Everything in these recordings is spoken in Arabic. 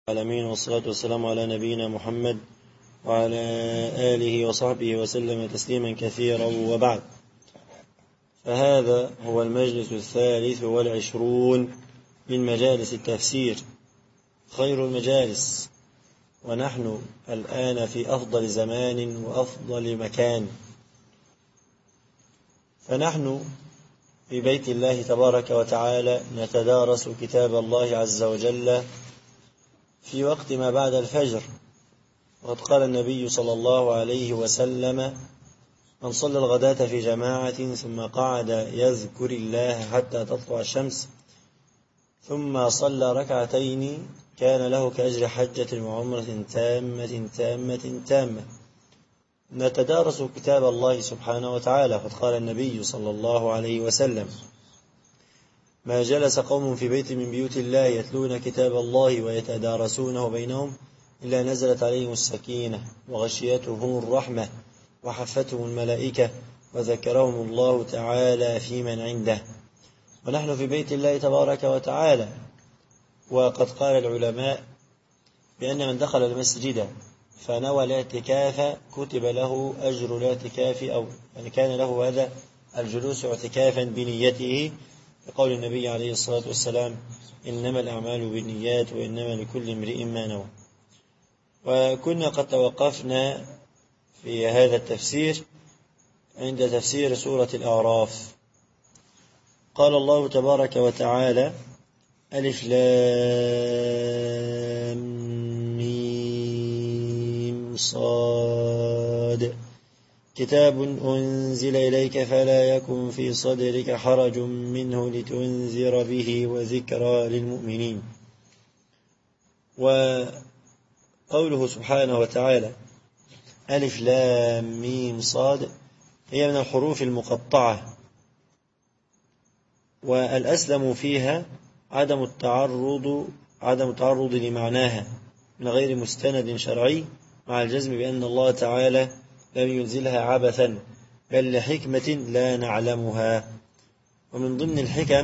العالمين، والصلاة والسلام على نبينا محمد وعلى آله وصحبه وسلم تسليما كثيرا، وبعد. فهذا هو المجلس 23 من مجالس التفسير، خير المجالس، ونحن الآن في أفضل زمان وأفضل مكان. فنحن في بيت الله تبارك وتعالى نتدارس كتاب الله عز وجل في وقت ما بعد الفجر. وقد قال النبي صلى الله عليه وسلم: من صلى الغداة في جماعة ثم قعد يذكر الله حتى تطلع الشمس ثم صلى ركعتين كان له كأجر حجة وعمرة تامة تامة تامة. نتدارس كتاب الله سبحانه وتعالى. قد قال النبي صلى الله عليه وسلم: ما جلس قوم في بيت من بيوت الله يتلون كتاب الله ويتدارسونه بينهم إلا نزلت عليهم السكينة وغشيتهم الرحمة وحفتهم الملائكة وذكرهم الله تعالى في من عنده. ونحن في بيت الله تبارك وتعالى. وقد قال العلماء بأن من دخل المسجد فنوى الاعتكاف كتب له أجر الاعتكاف، أو يعني كان له هذا الجلوس اعتكافا بنيته، لقول النبي عليه الصلاة والسلام: إنما الأعمال بالنيات وإنما لكل امرئ ما نوى. وكنا قد توقفنا في هذا التفسير عند تفسير سورة الأعراف. قال الله تبارك وتعالى: ألف لام ميم صاد كتاب أنزل إليك فلا يكن في صدرك حرج منه لتنذر به وذكرى للمؤمنين. وقوله سبحانه وتعالى ألف لام ميم صاد هي من الحروف المقطعة، والأسلم فيها عدم التعرض لمعناها من غير مستند شرعي، مع الجزم بأن الله تعالى لم ينزلها عبثا بل لحكمة لا نعلمها. ومن ضمن الحكم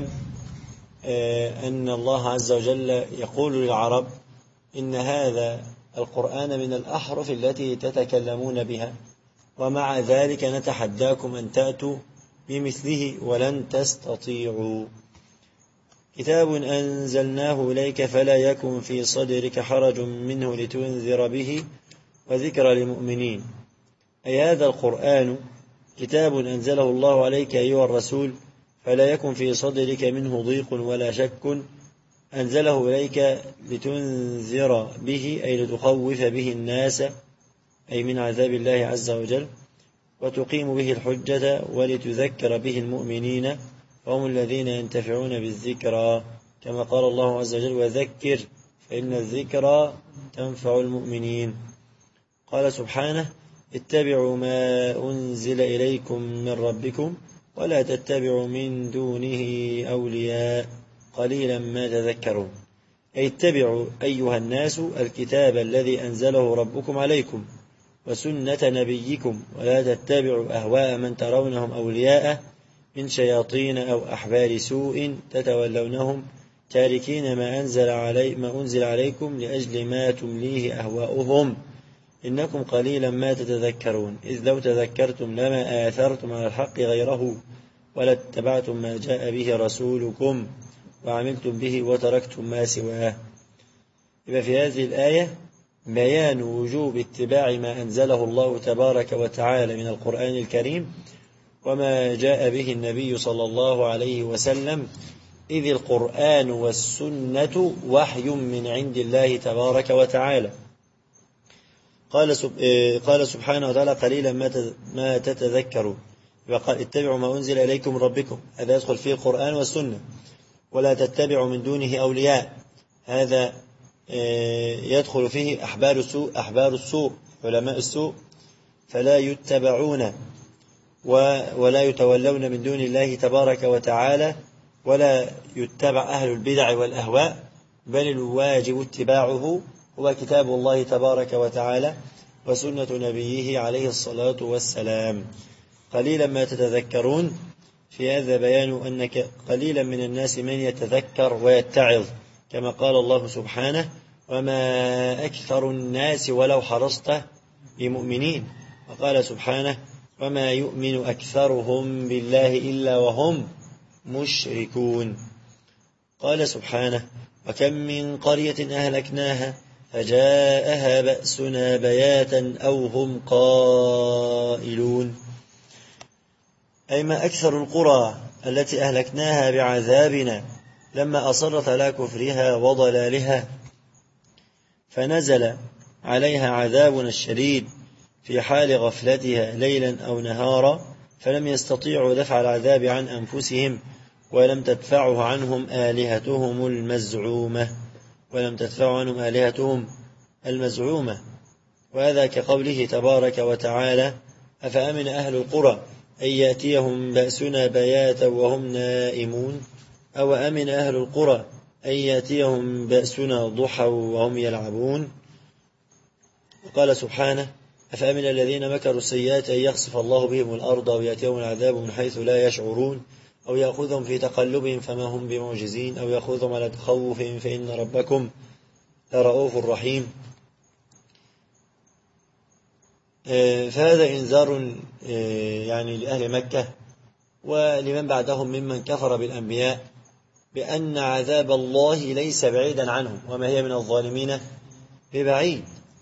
أن الله عز وجل يقول للعرب: إن هذا القرآن من الأحرف التي تتكلمون بها، ومع ذلك نتحداكم أن تأتوا بمثله ولن تستطيعوا. كتاب أنزلناه إليك فلا يكن في صدرك حرج منه لتنذر به وذكرى للمؤمنين. أي هذا القرآن كتاب أنزله الله عليك أيها الرسول، فلا يكن في صدرك منه ضيق ولا شك. أنزله إليك لتنذر به، أي لتخوف به الناس، أي من عذاب الله عز وجل، وتقيم به الحجة، ولتذكر به المؤمنين فهم الذين ينتفعون بالذكرى، كما قال الله عز وجل: وذكر فإن الذكرى تنفع المؤمنين. قال سبحانه: اتبعوا ما أنزل إليكم من ربكم ولا تتبعوا من دونه أولياء قليلا ما تذكرون. أي اتبعوا أيها الناس الكتاب الذي أنزله ربكم عليكم وسنة نبيكم، ولا تتبعوا أهواء من ترونهم أولياء من شياطين أو أحبار سوء تتولونهم تاركين ما أنزل عليكم لأجل ما تمليه أهواؤهم إنكم قليلا ما تتذكرون. إذ لو تذكرتم لما آثرتم على الحق غيره ولا اتبعتم ما جاء به رسولكم وعملتم به وتركتم ما سواه. يبقى في هذه الآية بيان وجوب اتباع ما أنزله الله تبارك وتعالى من القرآن الكريم وما جاء به النبي صلى الله عليه وسلم، إذ القرآن والسنة وحي من عند الله تبارك وتعالى. قال سبحانه وتعالى: قليلا ما تتذكرون. وقال: اتبعوا ما أنزل إليكم من ربكم، هذا يدخل فيه القرآن والسنة. ولا تتبعوا من دونه أولياء، هذا يدخل فيه أحبار السوء علماء السوء، فلا يتبعون ولا يتولون من دون الله تبارك وتعالى، ولا يتبع أهل البدع والأهواء، بل الواجب اتباعه هو كتاب الله تبارك وتعالى وسنة نبيه عليه الصلاة والسلام. قليلا ما تتذكرون، في هذا بيان أنك قليلا من الناس من يتذكر ويتعظ، كما قال الله سبحانه: وما أكثر الناس ولو حرصت بمؤمنين. وقال سبحانه وما يؤمن أكثرهم بالله إلا وهم مشركون. قال سبحانه وكم من قرية أهلكناها فجاءها بأسنا بياتا أو هم قائلون. أي ما أكثر القرى التي أهلكناها بعذابنا لما أصرت على كفرها وضلالها، فنزل عليها عذابنا الشديد في حال غفلتها ليلا أو نهارا، فلم يستطيعوا دفع العذاب عن أنفسهم ولم تدفعه عنهم آلهتهم المزعومة. وهذا كقوله تبارك وتعالى أفأمن أهل القرى أن يأتيهم بأسنا بياتا وهم نائمون أو أمن أهل القرى أن يأتيهم بأسنا ضحى وهم يلعبون. وقال سبحانه أفأمن الذين مكروا السيئات أن يخسف الله بهم الأرض أو يأتيهم العذاب من حيث لا يشعرون أو يأخذهم في تقلبهم فما هم بمعجزين أو يأخذهم على تخوفهم فإن ربكم لرؤوف رحيم. فهذا إنذار يعني لأهل مكة ولمن بعدهم ممن كفر بالأنبياء بأن عذاب الله ليس بعيدا عنهم وما هي من الظالمين ببعيد،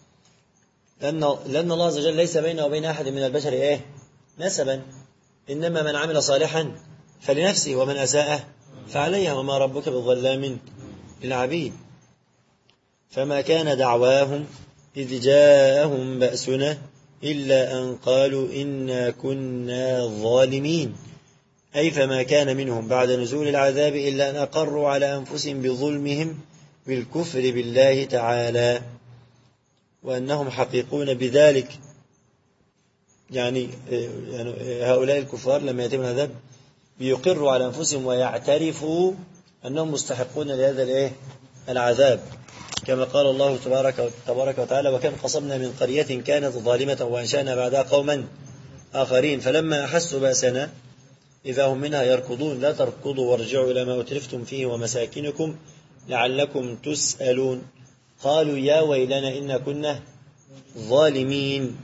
لأن الله عز وجل ليس بينه وبين أحد من البشر نسبا، إنما من عمل صالحا فلنفسه ومن أساء فعليها وما ربك بالظلام للعبيد. فما كان دعواهم إذ جاءهم بأسنا إلا أن قالوا إنا كنا ظالمين، أي فما كان منهم بعد نزول العذاب إلا أن أقروا على أنفسهم بظلمهم بالكفر بالله تعالى وأنهم حقيقون بذلك. يعني هؤلاء الكفار لما يتم العذاب بيقروا على أنفسهم ويعترفوا أنهم مستحقون لهذا العذاب، كما قال الله تبارك وتعالى وكم قصمنا من قرية كانت ظالمة وأنشأنا بعدها قوما آخرين فلما أحسوا بأسنا إذا هم منها يركضون لا تركضوا وارجعوا إلى ما أترفتم فيه ومساكنكم لعلكم تسألون قالوا يا ويلنا إنا كنا ظالمين.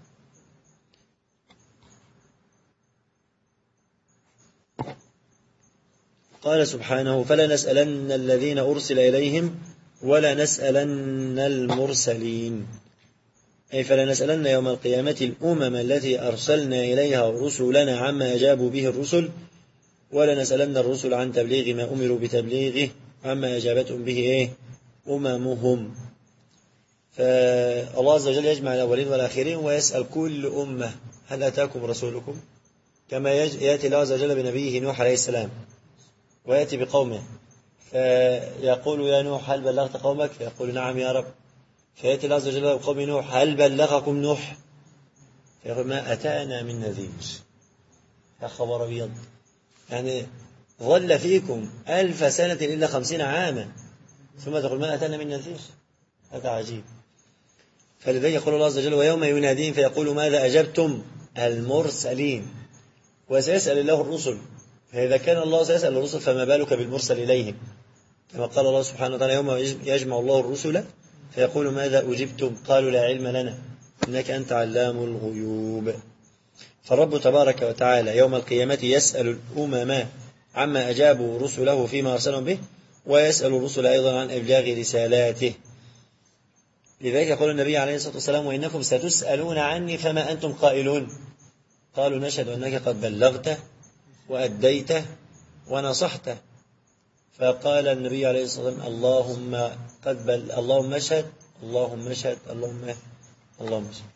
قال سبحانه فلنسألن الذين أرسل إليهم ولنسألن المرسلين، أي فلنسألن يوم القيامة الأمم التي أرسلنا إليها رسلنا عما أجابوا به الرسل، ولنسألن الرسل عن تبليغ ما أمروا بتبليغه عما أجابتهم به أممهم. فالله عز وجل يجمع الأولين والآخرين ويسأل كل أمة هل أتاكم رسولكم، كما يأتي الله عز وجل بنبيه نوح عليه السلام ويأتي بقومه فيقول يا نوح هل بلغت قومك، فيقول نعم يا رب، فيأتي الله عز وجل بقوم نوح هل بلغكم نوح، فيقول ما أتانا من نذير. يا خبر أبيض، يعني ظل فيكم 1000 سنة إلا 50 عاما ثم تقول ما أتانا من نذير، هذا عجيب. فلذلك يقول الله عز وجل ويوم يناديهم فيقول ماذا أجبتم المرسلين، وسيسأل الله الرسل، فإذا كان الله سيسأل الرسل فما بالك بالمرسل إليهم، كما قال الله سبحانه وتعالى يوم يجمع الله الرسل فيقول ماذا أجبتم قالوا لا علم لنا إنك أنت علام الغيوب. فالرب تبارك وتعالى يوم القيامة يسأل الأمم عما أجابوا رسله فيما أرسلهم به، ويسأل الرسل أيضا عن إبلاغ رسالاته. لذلك يقول النبي عليه الصلاة والسلام وإنكم ستسألون عني فما أنتم قائلون، قالوا نشهد أنك قد بلغت وأديت ونصحت، فقال النبي عليه الصلاة والسلام اللهم اشهد اللهم اشهد اللهم اشهد.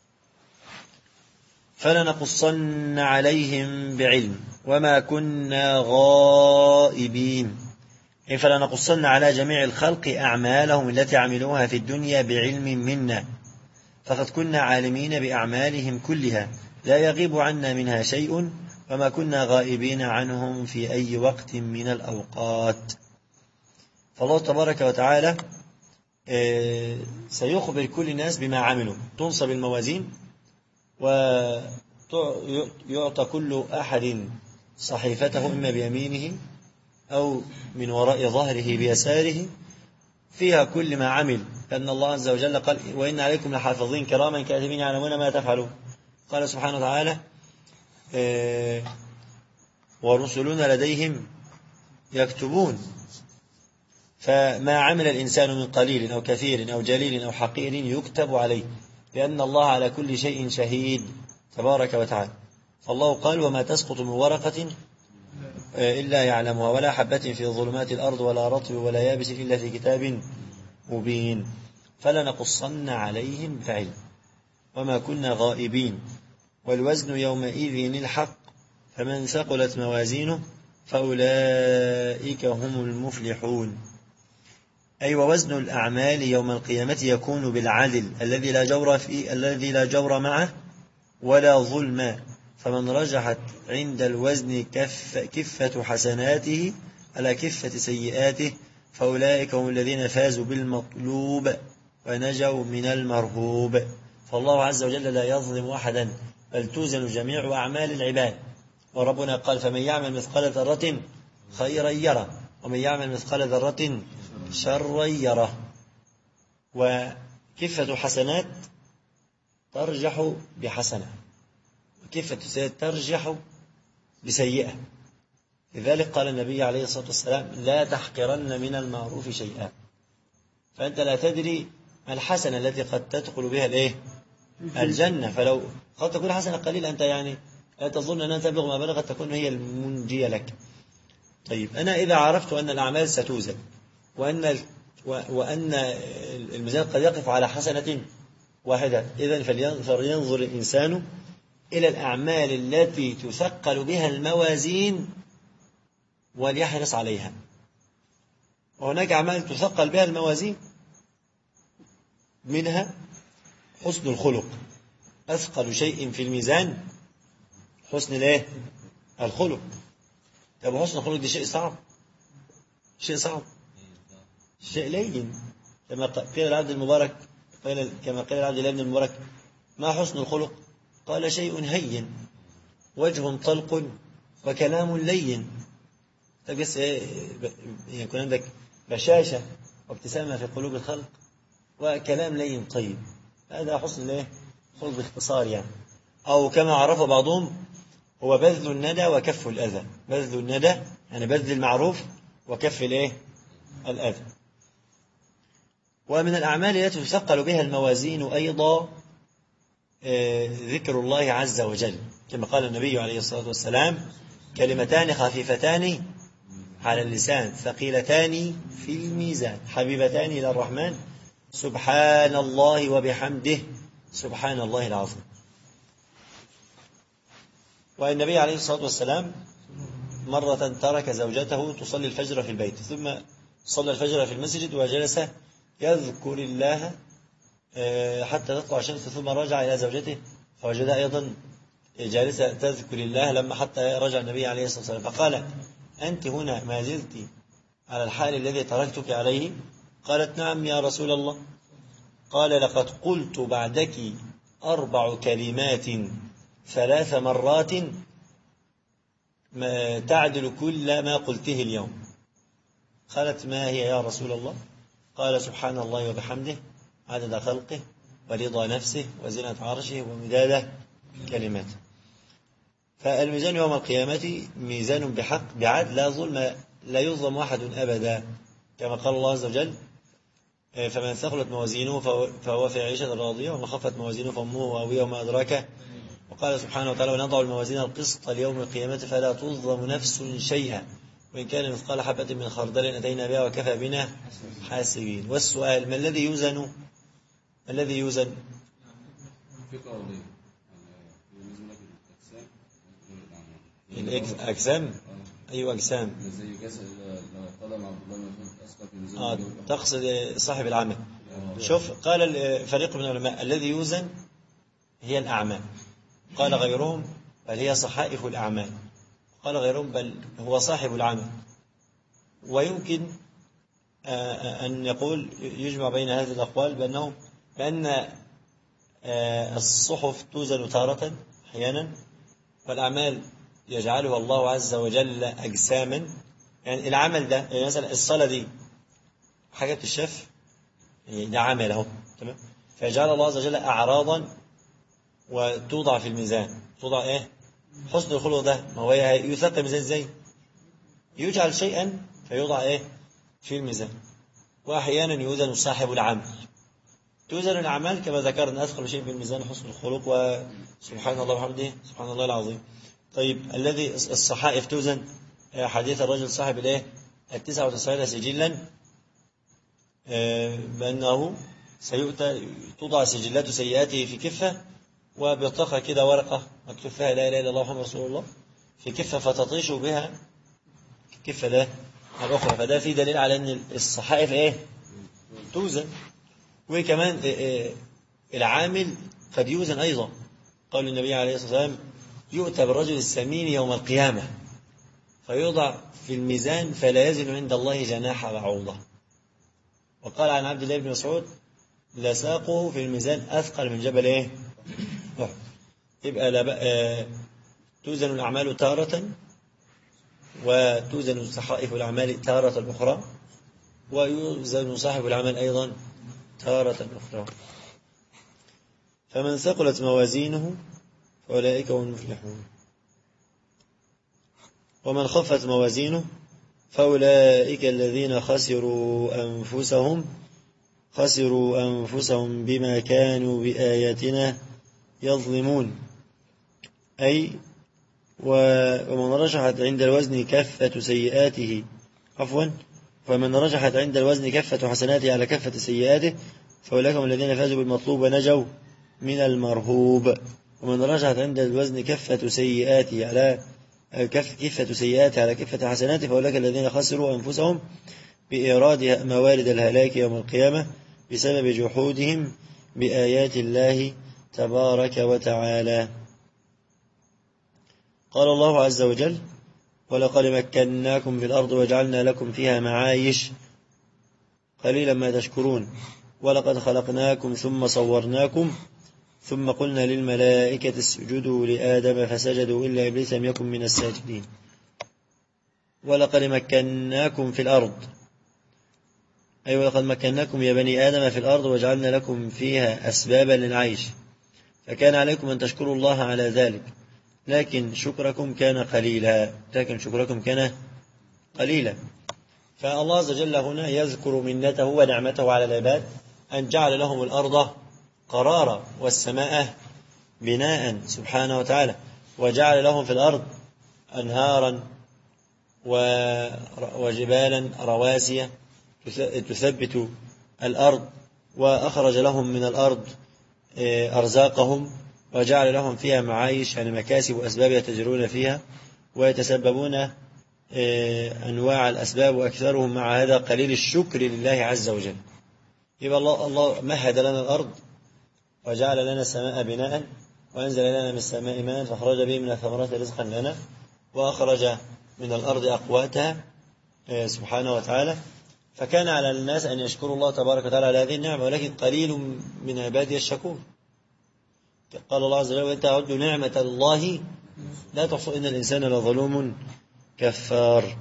فلنقصن عليهم بعلم وما كنا غائبين، فلنقصن على جميع الخلق أعمالهم التي عملوها في الدنيا بعلم منا، فقد كنا عالمين بأعمالهم كلها لا يغيب عنا منها شيء وما كنا غائبين عنهم في أي وقت من الأوقات. فالله تبارك وتعالى سيخبر كل الناس بما عملوا، تنصب الموازين ويعطى كل أحد صحيفته إما بيمينه أو من وراء ظهره بيساره، فيها كل ما عمل، لأن الله عز وجل قال وإن عليكم لحافظين كراما كاتبين يعلمون ما تفعلون. قال سبحانه وتعالى ورسلنا لديهم يكتبون. فما عمل الإنسان من قليل أو كثير أو جليل أو حقير يكتب عليه، لأن الله على كل شيء شهيد تبارك وتعالى. فالله قال وما تسقط من ورقة إلا يعلمها ولا حبة في ظلمات الأرض ولا رطب ولا يابس إلا في كتاب مبين. فلنقصن عليهم بعلم وما كنا غائبين والوزن يومئذ الحق فمن ثقلت موازينه فأولئك هم المفلحون. أي ووزن الأعمال يوم القيامة يكون بالعدل الذي لا جور معه ولا ظلم. فمن رجحت عند الوزن كفة حسناته على كفة سيئاته فأولئك هم الذين فازوا بالمطلوب ونجوا من المرهوب. فالله عز وجل لا يظلم أحدا بل توزن جميع أعمال العباد. وربنا قال فمن يعمل مثقال ذرة خيرا يره ومن يعمل مثقال ذرة شرا يره. وكفة حسنات ترجح بحسنة وكفة سيئة ترجح بسيئة. لذلك قال النبي عليه الصلاة والسلام لا تحقرن من المعروف شيئا. فأنت لا تدري ما الحسنة التي قد تدخل بها الجنة. فلو قد تكون حسنة قليلة أنت يعني لا تظن أنها تبلغ ما بلغت تكون هي المنجية لك. طيب أنا إذا عرفت أن الأعمال ستوزن وأن الميزان قد يقف على حسنة واحدة، إذن فلينظر الإنسان إلى الأعمال التي تثقل بها الموازين وليحرص عليها. وهناك أعمال تثقل بها الموازين منها حسن الخلق. أثقل شيء في الميزان حسن الخلق. طب حسن الخلق دي شيء صعب، شيء لين. كما قيل العبد المبارك كما قيل العبد لابن المبارك ما حسن الخلق؟ قال شيء هين وجه طلق وكلام لين. بس يكون عندك بشاشة وابتسامة في قلوب الخلق وكلام لين طيب، هذا حسن خلق باختصار يعني. أو كما عرف بعضهم هو بذل الندى وكف الأذى. بذل الندى يعني بذل المعروف وكف الأذى. ومن الأعمال التي تثقل بها الموازين أيضا ذكر الله عز وجل، كما قال النبي عليه الصلاة والسلام كلمتان خفيفتان على اللسان ثقيلتان في الميزان حبيبتان إلى الرحمن سبحان الله وبحمده سبحان الله العظيم. والنبي عليه الصلاة والسلام مرة ترك زوجته تصلي الفجر في البيت ثم صلى الفجر في المسجد وجلس يذكر الله حتى تطلع الشمس، ثم رجع إلى زوجته فوجدها أيضا جالسة تذكر الله لما حتى رجع النبي عليه الصلاة والسلام فقال أنت هنا ما زلت على الحال الذي تركتك عليه؟ قالت نعم يا رسول الله. قال لقد قلت بعدك 4 كلمات 3 مرات ما تعدل كل ما قلته اليوم. قالت ما هي يا رسول الله؟ قال سبحان الله وبحمده عدد خلقه ورضا نفسه وزنة عرشه ومداد كلماته. فالميزان يوم القيامة ميزان بحق بعدل لا ظلم، لا يظلم أحد أبدا، كما قال الله عز وجل فمن ثقلت موازينه فهو في عيشة راضية ومن خفت موازينه فأمه هاوية وما أدراك. وقال سبحانه وتعالى ونضع الموازين القسط ليوم القيامة فلا تظلم نفس شيئا وإن كان مثقال حبة من خردل أتينا بها وكفى بنا حاسبين. والسؤال ما الذي يوزن؟ الأجسام. أي أجسام؟ تقصد صاحب العمل. شوف قال فريق من العلماء الذي يوزن هي الأعمال، قال غيرهم بل هي صحائف الأعمال، قال غيرهم بل هو صاحب العمل. ويمكن أن يقول يجمع بين هذه الأقوال بأن الصحف توزن تارة أحيانا والأعمال يجعلها الله عز وجل أجساما. يعني العمل ده يعني مثلا الصلاة دي حاجة بتشاف، يعني ده عمل اهو، تمام. فيجعل الله عز وجل أعراضا وتوضع في الميزان. توضع إيه؟ حسن الخلق ده، ما هو يثقل الميزان إزاي؟ يجعل شيئا فيوضع إيه؟ في الميزان. وأحيانا يوزن صاحب العمل. توزن الأعمال كما ذكرنا، أثقل شيء في الميزان حسن الخلق، وسبحان الله وبحمده سبحان الله العظيم. طيب الذي الصحائف توزن، حديث الرجل صاحب الايه 99 سجلا، بأنه سيؤتى توضع سجلات سيئاته في كفة، وبطاقة كده ورقة مكتوب فيها لا إله إلا الله محمد رسول الله في كفة، فتطيش بها كفة ده الأخرى. فده في دليل على أن الصحائف إيه توزن. وكمان العامل قد يوزن أيضا. قال النبي عليه الصلاة والسلام يؤتى بالرجل السمين يوم القيامة فيوضع في الميزان فلا يزن عند الله جناح بعوضة. وقال عن عبد الله بن مسعود لساقه في الميزان أثقل من جبل إيه؟ يبقى توزن الأعمال تارة، وتوزن صحائف الأعمال تارة أخرى، ويوزن صاحب العمل أيضا تارة أخرى. فمن ثقلت موازينه فأولئك هم المفلحون، ومن خفت موازينه فأولئك الذين خسروا أنفسهم بما كانوا بآياتنا يظلمون. أي ومن رجحت عند الوزن كفة سيئاته فمن رجحت عند الوزن كفة حسناته على كفة سيئاته فأولئك هم الذين فازوا بالمطلوب ونجوا من المرهوب. ومن رجحت عند الوزن كفة سيئاته على كفة حسناته فأولئك الذين خسروا أنفسهم بإيراد موارد الهلاك يوم القيامة بسبب جحودهم بآيات الله تبارك وتعالى. قال الله عز وجل ولقد مكناكم في الأرض وجعلنا لكم فيها معايش قليلا ما تشكرون. ولقد خلقناكم ثم صورناكم ثم قلنا للملائكة اسجدوا لآدم فسجدوا إلا إبليس لم يكن من الساجدين. ولقد مكناكم في الأرض، أي ولقد مكناكم يا بني آدم في الأرض وجعلنا لكم فيها أسبابا للعيش، فكان عليكم أن تشكروا الله على ذلك، لكن شكركم كان قليلا. فالله عز وجل هنا يذكر منته ونعمته على العباد أن جعل لهم الأرض قرارا والسماء بناء سبحانه وتعالى، وجعل لهم في الأرض أنهارا وجبالا رواسية تثبت الأرض، وأخرج لهم من الأرض أرزاقهم، وجعل لهم فيها معايش يعني مكاسب وأسباب يتجرون فيها ويتسببون أنواع الأسباب، وأكثرهم مع هذا قليل الشكر لله عز وجل. يبقى الله مهد لنا الأرض وجعل لنا السماء بناء وأنزل لنا من السماء ماء فأخرج به من الثمرات رزقا لنا، وأخرج من الأرض أقواتها سبحانه وتعالى. فكان على الناس أن يشكروا الله تبارك وتعالى على هذه النعمة، ولكن قليل من عبادي الشكور. قال الله عز وجل وإن تعدوا نعمة الله لا تحصوا إن الإنسان لظلوم كفار.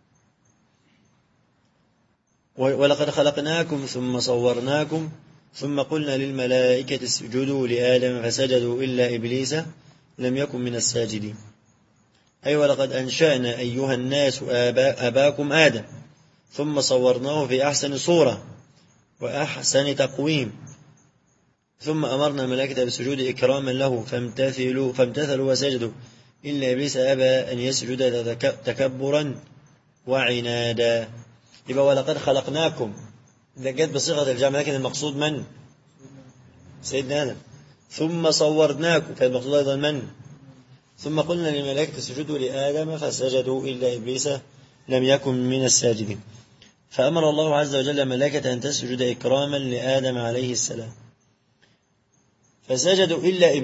ولقد خلقناكم ثم صورناكم ثم قلنا للملائكة اسجدوا لآدم فسجدوا إلا إبليس لم يكن من الساجدين. أي ولقد أنشأنا أيها الناس أباكم آدم ثم صورناه في أحسن صورة وأحسن تقويم، ثم أمرنا الملائكة بالسجود إكراما له فامتثلوا وسجدوا إلا إبليس أبى أن يسجد تكبرا وعنادا. يبقى ولقد خلقناكم ده جت بصيغة الجمع، لكن المقصود من؟ سيدنا آدم. ثم صورناكم كان المقصود أيضا من؟ ثم قلنا للملائكة اسجدوا لآدم فسجدوا إلا إبليس لم يكن من الساجدين. فأمر الله عز وجل الملائكة أن تسجد إكراما لآدم عليه السلام، فسجدوا إلا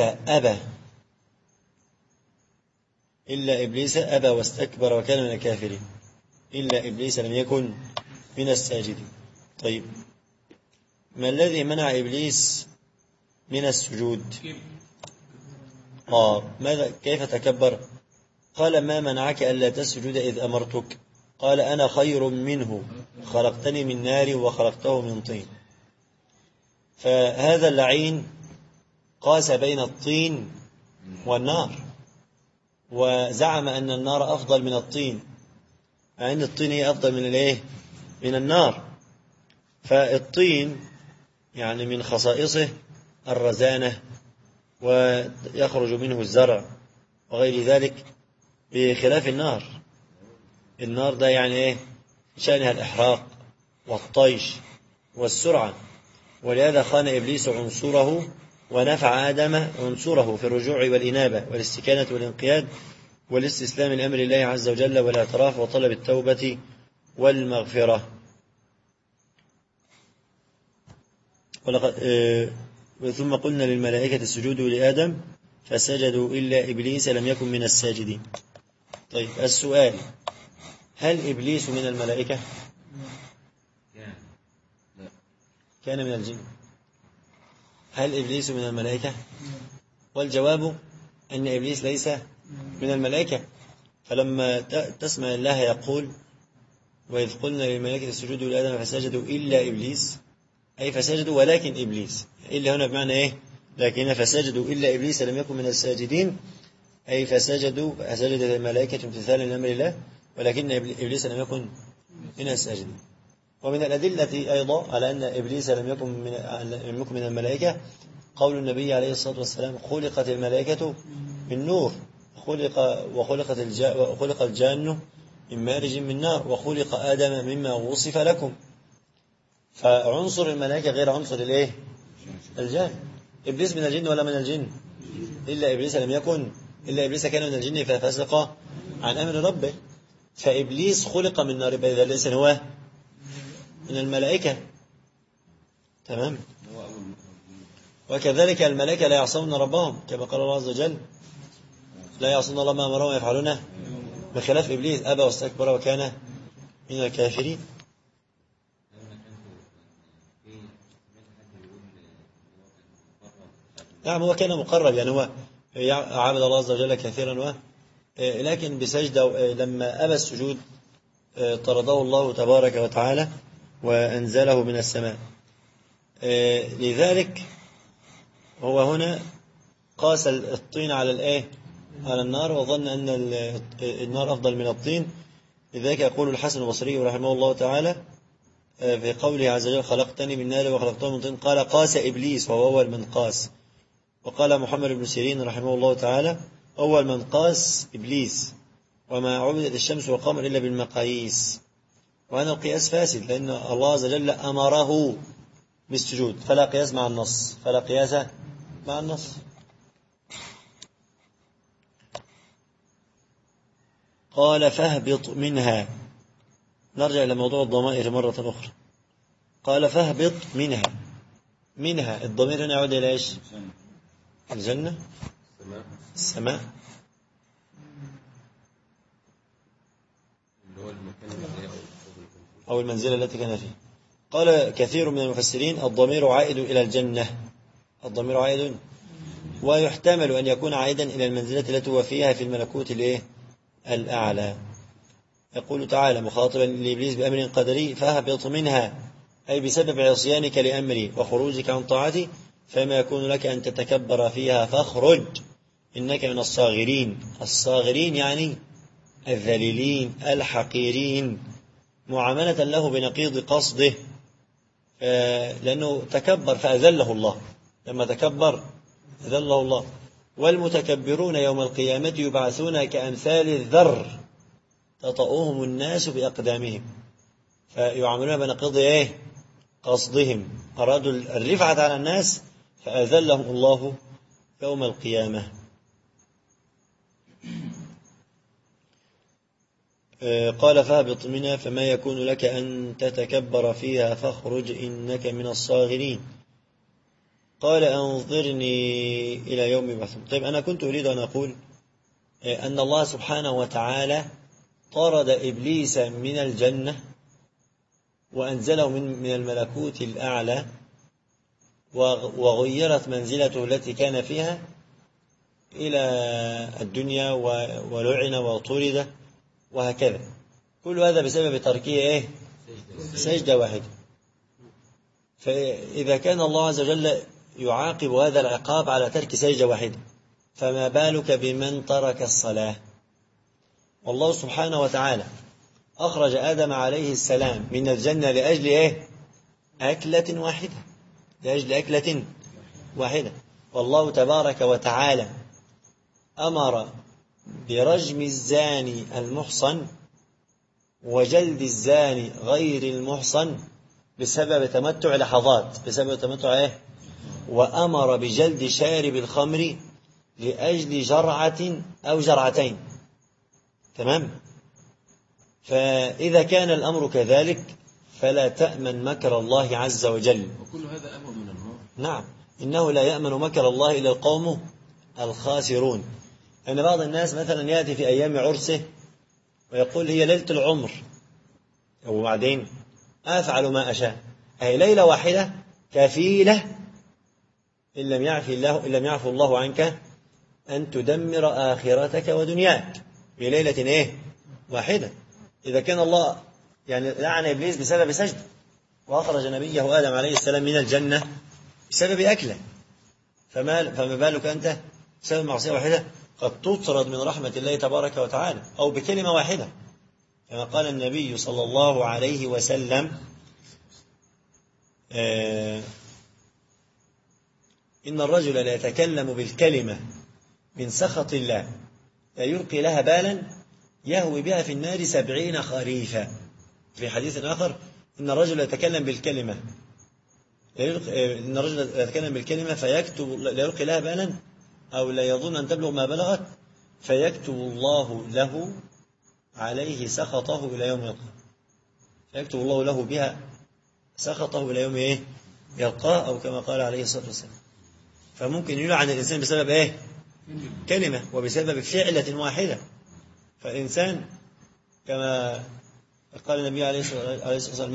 إبليس أبى واستكبر وكان من الكافرين. إلا إبليس لم يكن من الساجدين. طيب ما الذي منع إبليس من السجود؟ ماذا كيف تكبر؟ قال ما منعك ألا تسجد إذ أمرتك؟ قال أنا خير منه خلقتني من نار وخلقته من طين. فهذا اللعين قاس بين الطين والنار، وزعم أن النار أفضل من الطين، مع أن الطين هي أفضل من الإيه؟ من النار. فالطين يعني من خصائصه الرزانة، ويخرج منه الزرع وغير ذلك، بخلاف النار. النار ده يعني إيه؟ شأنها الإحراق والطيش والسرعة، ولهذا خان إبليس عنصره ونفع آدم عنصره في الرجوع والإنابة والاستكانة والانقياد والاستسلام لأمر الله عز وجل والاعتراف وطلب التوبة والمغفرة. ثم قلنا للملائكة اسجدوا لآدم فسجدوا إلا إبليس لم يكن من الساجدين. طيب السؤال: هل إبليس من الملائكة؟ كان من الجن. هل إبليس من الملائكة؟ والجواب أن إبليس ليس من الملائكة. فلما تسمع الله يقول: وإذ قلنا للملائكة اسجدوا لآدم فسجدوا إلا إبليس، أي فسجدوا ولكن إبليس. إلا هنا بمعنى إيه؟ لكن فسجدوا إلا إبليس لم يكن من الساجدين، أي فسجدت الملائكة امتثالا لأمر الله، ولكن إبليس لم يكن من الساجدين. ومن الأدلة أيضا على أن إبليس لم يكن من الملائكة قول النبي عليه الصلاة والسلام: خلقت الملائكة من نور، وخلق الجان من مارج من نار، وخلق آدم مما وصف لكم. فعنصر الملائكة غير عنصر الايه؟ الجن. إبليس من الجن ولا من الجن؟ إلا إبليس كان من الجن ففسق عن أمر ربه، فإبليس خلق من نار، إذا ليس هو من الملائكة. تمام. وكذلك الملائكة لا يعصون ربهم، كما قال الله عز وجل: لا يعصون الله ما أمرهم ويفعلونه، بخلاف إبليس أبى واستكبر وكان من الكافرين. نعم، هو كان مقرب، يعني هو عبد الله عز وجل كثيرا، لكن بسجدة لما أبى السجود طرده الله تبارك وتعالى وأنزله من السماء. لذلك هو هنا قاس الطين على الإيه؟ على النار، وظن أن النار أفضل من الطين. لذلك يقول الحسن البصري رحمه الله تعالى في قوله عز وجل: خلقتني من نار وخلقته من طين، قال: قاس إبليس وهو أول من قاس. وقال محمد بن سيرين رحمه الله تعالى: أول من قاس إبليس، وما عبدت الشمس والقمر إلا بالمقاييس. وأنا القياس فاسد، لأن الله عز وجل أمره بالسجود، فلا قياس مع النص، فلا قياس مع النص. قال: فاهبط منها. نرجع إلى موضوع الضمائر مرة أخرى. قال: فاهبط منها الضمير هنا يعود إلى إيش؟ الجنة، السماء، أو المنزلة التي كان فيها. قال كثير من المفسرين: الضمير عائد إلى الجنة، الضمير عائد، ويحتمل أن يكون عائدا إلى المنزلة التي هو فيها في الملكوت الأعلى. يقول تعالى مخاطبا لإبليس بأمر قدري: فاهبط منها، أي بسبب عصيانك لأمري وخروجك عن طاعتي، فما يكون لك أن تتكبر فيها فاخرج إنك من الصاغرين. الصاغرين يعني الذليلين الحقيرين، معاملة له بنقيض قصده، لأنه تكبر فأذله الله، لما تكبر أذله الله. والمتكبرون يوم القيامة يبعثون كأمثال الذر تطأهم الناس بأقدامهم، فيعاملون بنقيض إيه؟ قصدهم، أرادوا الرفعة على الناس فأذلهم الله يوم القيامة. قال: فاهبط منها فما يكون لك أن تتكبر فيها فاخرج إنك من الصاغرين. قال: أنظرني إلى يوم يبعثون. طيب، أنا كنت أريد أن أقول أن الله سبحانه وتعالى طرد إبليس من الجنة وأنزله من الملكوت الأعلى، وغيرت منزلته التي كان فيها إلى الدنيا، ولعن وطرد، وهكذا. كل هذا بسبب تركه سجدة واحدة. فإذا كان الله عز وجل يعاقب هذا العقاب على ترك سجدة واحدة، فما بالك بمن ترك الصلاة؟ والله سبحانه وتعالى أخرج آدم عليه السلام من الجنة لأجل إيه؟ أكلة واحدة، لأجل أكلة واحدة. والله تبارك وتعالى أمر برجم الزاني المحصن وجلد الزاني غير المحصن بسبب تمتع لحظات، بسبب تمتع إيه؟ وأمر بجلد شارب الخمر لأجل جرعة أو جرعتين. تمام؟ فإذا كان الأمر كذلك فلا تأمن مكر الله عز وجل. وكل هذا أمر من الله. نعم، إنه لا يأمن مكر الله إلا القوم الخاسرون. أن بعض الناس مثلا يأتي في أيام عرسه ويقول هي ليلة العمر، وبعدين أفعل ما أشاء. أي ليلة واحدة كفيلة إن لم يعفو الله عنك أن تدمر آخرتك ودنياك بليلة إيه؟ واحدة. إذا كان الله يعني لعن إبليس بسبب سجد، وأخرج نبيه آدم عليه السلام من الجنة بسبب أكله، فما بالك أنت بسبب معصية واحدة قد تطرد من رحمة الله تبارك وتعالى، أو بكلمة واحدة، كما قال النبي صلى الله عليه وسلم: إن الرجل لا يتكلم بالكلمة من سخط الله لا يلقي لها بالا يهوي بها في النار 70 خريفا. في حديث آخر: إن الرجل يتكلم بالكلمة فيكتب لا يلقي لها بالا أو لا يظن أن تبلغ ما بلغت فيكتب الله له عليه سخطه إلى يوم يلقاه، فيكتب الله له بها سخطه إلى يوم إيه؟ يلقاه، أو كما قال عليه الصلاة والسلام. فممكن يلعن الإنسان بسبب إيه؟ كلمة، وبسبب فعلة واحدة. فالإنسان كما قال النبي عليه الصلاة والسلام: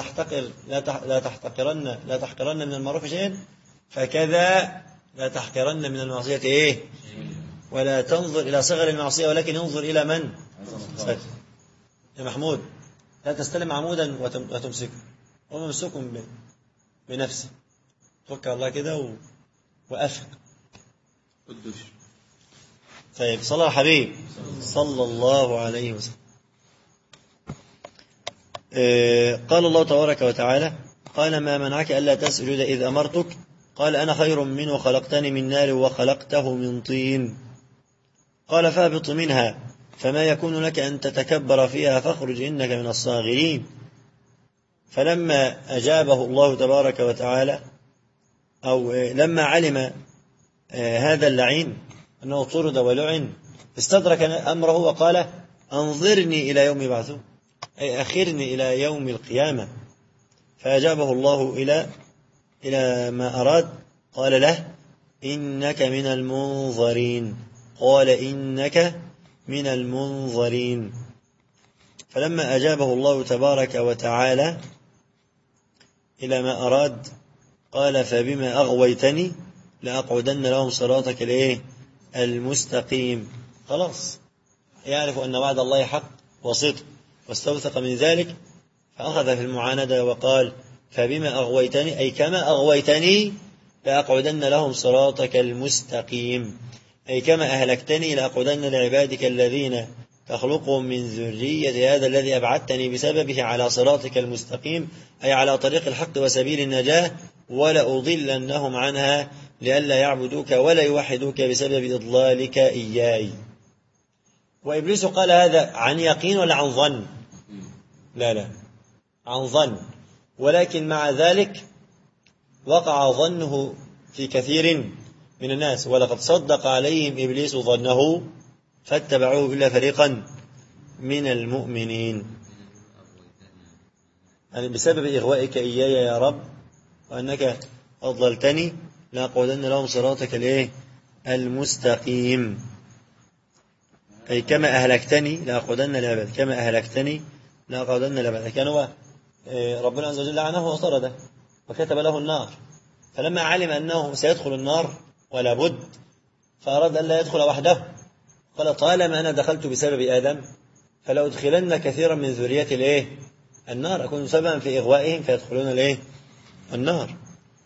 لا تحقرن من المعروف شيئا، فكذا لا تحقرن من المعصية إيه؟ ولا تنظر إلى صغر المعصية ولكن انظر إلى من سكت. يا محمود، لا تستلم عمودا وتمسكه، هو ممسوك بنفسه. توكل الله كده وأفق. طيب، صلى الحبيب صلى الله عليه وسلم. قال الله تبارك وتعالى: قال ما منعك ألا تسجد إذ أمرتك؟ قال أنا خير منه خلقتني من نار وخلقته من طين. قال فاهبط منها فما يكون لك أن تتكبر فيها فاخرج إنك من الصاغرين. فلما أجابه الله تبارك وتعالى، أو لما علم هذا اللعين أنه طرد ولعن، استدرك أمره وقال: أنظرني إلى يوم يبعثون، أي أخرني إلى يوم القيامة. فأجابه الله إلى ما أراد، قال له: إنك من المنظرين. قال: إنك من المنظرين. فلما أجابه الله تبارك وتعالى إلى ما أراد قال: فبما أغويتني لأقعدن لهم صراطك المستقيم. خلاص، يعرف أن وعد الله حق وصدق، واستوثق من ذلك، فأخذ في المعاندة وقال: فبما أغويتني، أي كما أغويتني لأقعدن لهم صراطك المستقيم، أي كما أهلكتني لأقعدن لعبادك الذين تخلقهم من ذرية هذا الذي أبعدتني بسببه على صراطك المستقيم، أي على طريق الحق وسبيل النجاة، ولأضلنهم عنها لئلا يعبدوك ولا يوحدوك بسبب إضلالك إياي. وإبليس قال هذا عن يقين ولا عن ظن؟ لا، عن ظن، ولكن مع ذلك وقع ظنه في كثير من الناس، ولقد صدق عليهم إبليس ظنه فاتبعوه إلا فريقا من المؤمنين. يعني بسبب إغوائك إياي يا رب وأنك أضللتني لأقعدن لهم صراطك المستقيم، أي كما أهلكتني لأقعدن لعبادك، كما أهلكتني لأقعدن لعبادك. كان هو ربنا عز وجل لعنه وطرده وكتب له النار، فلما علم أنه سيدخل النار ولا بد فأراد أن لا يدخل وحده، قال: طالما أنا دخلت بسبب آدم فلأدخلن كثيرا من ذرية النار، أكون سببا في إغوائهم فيدخلون الإيه؟ النار.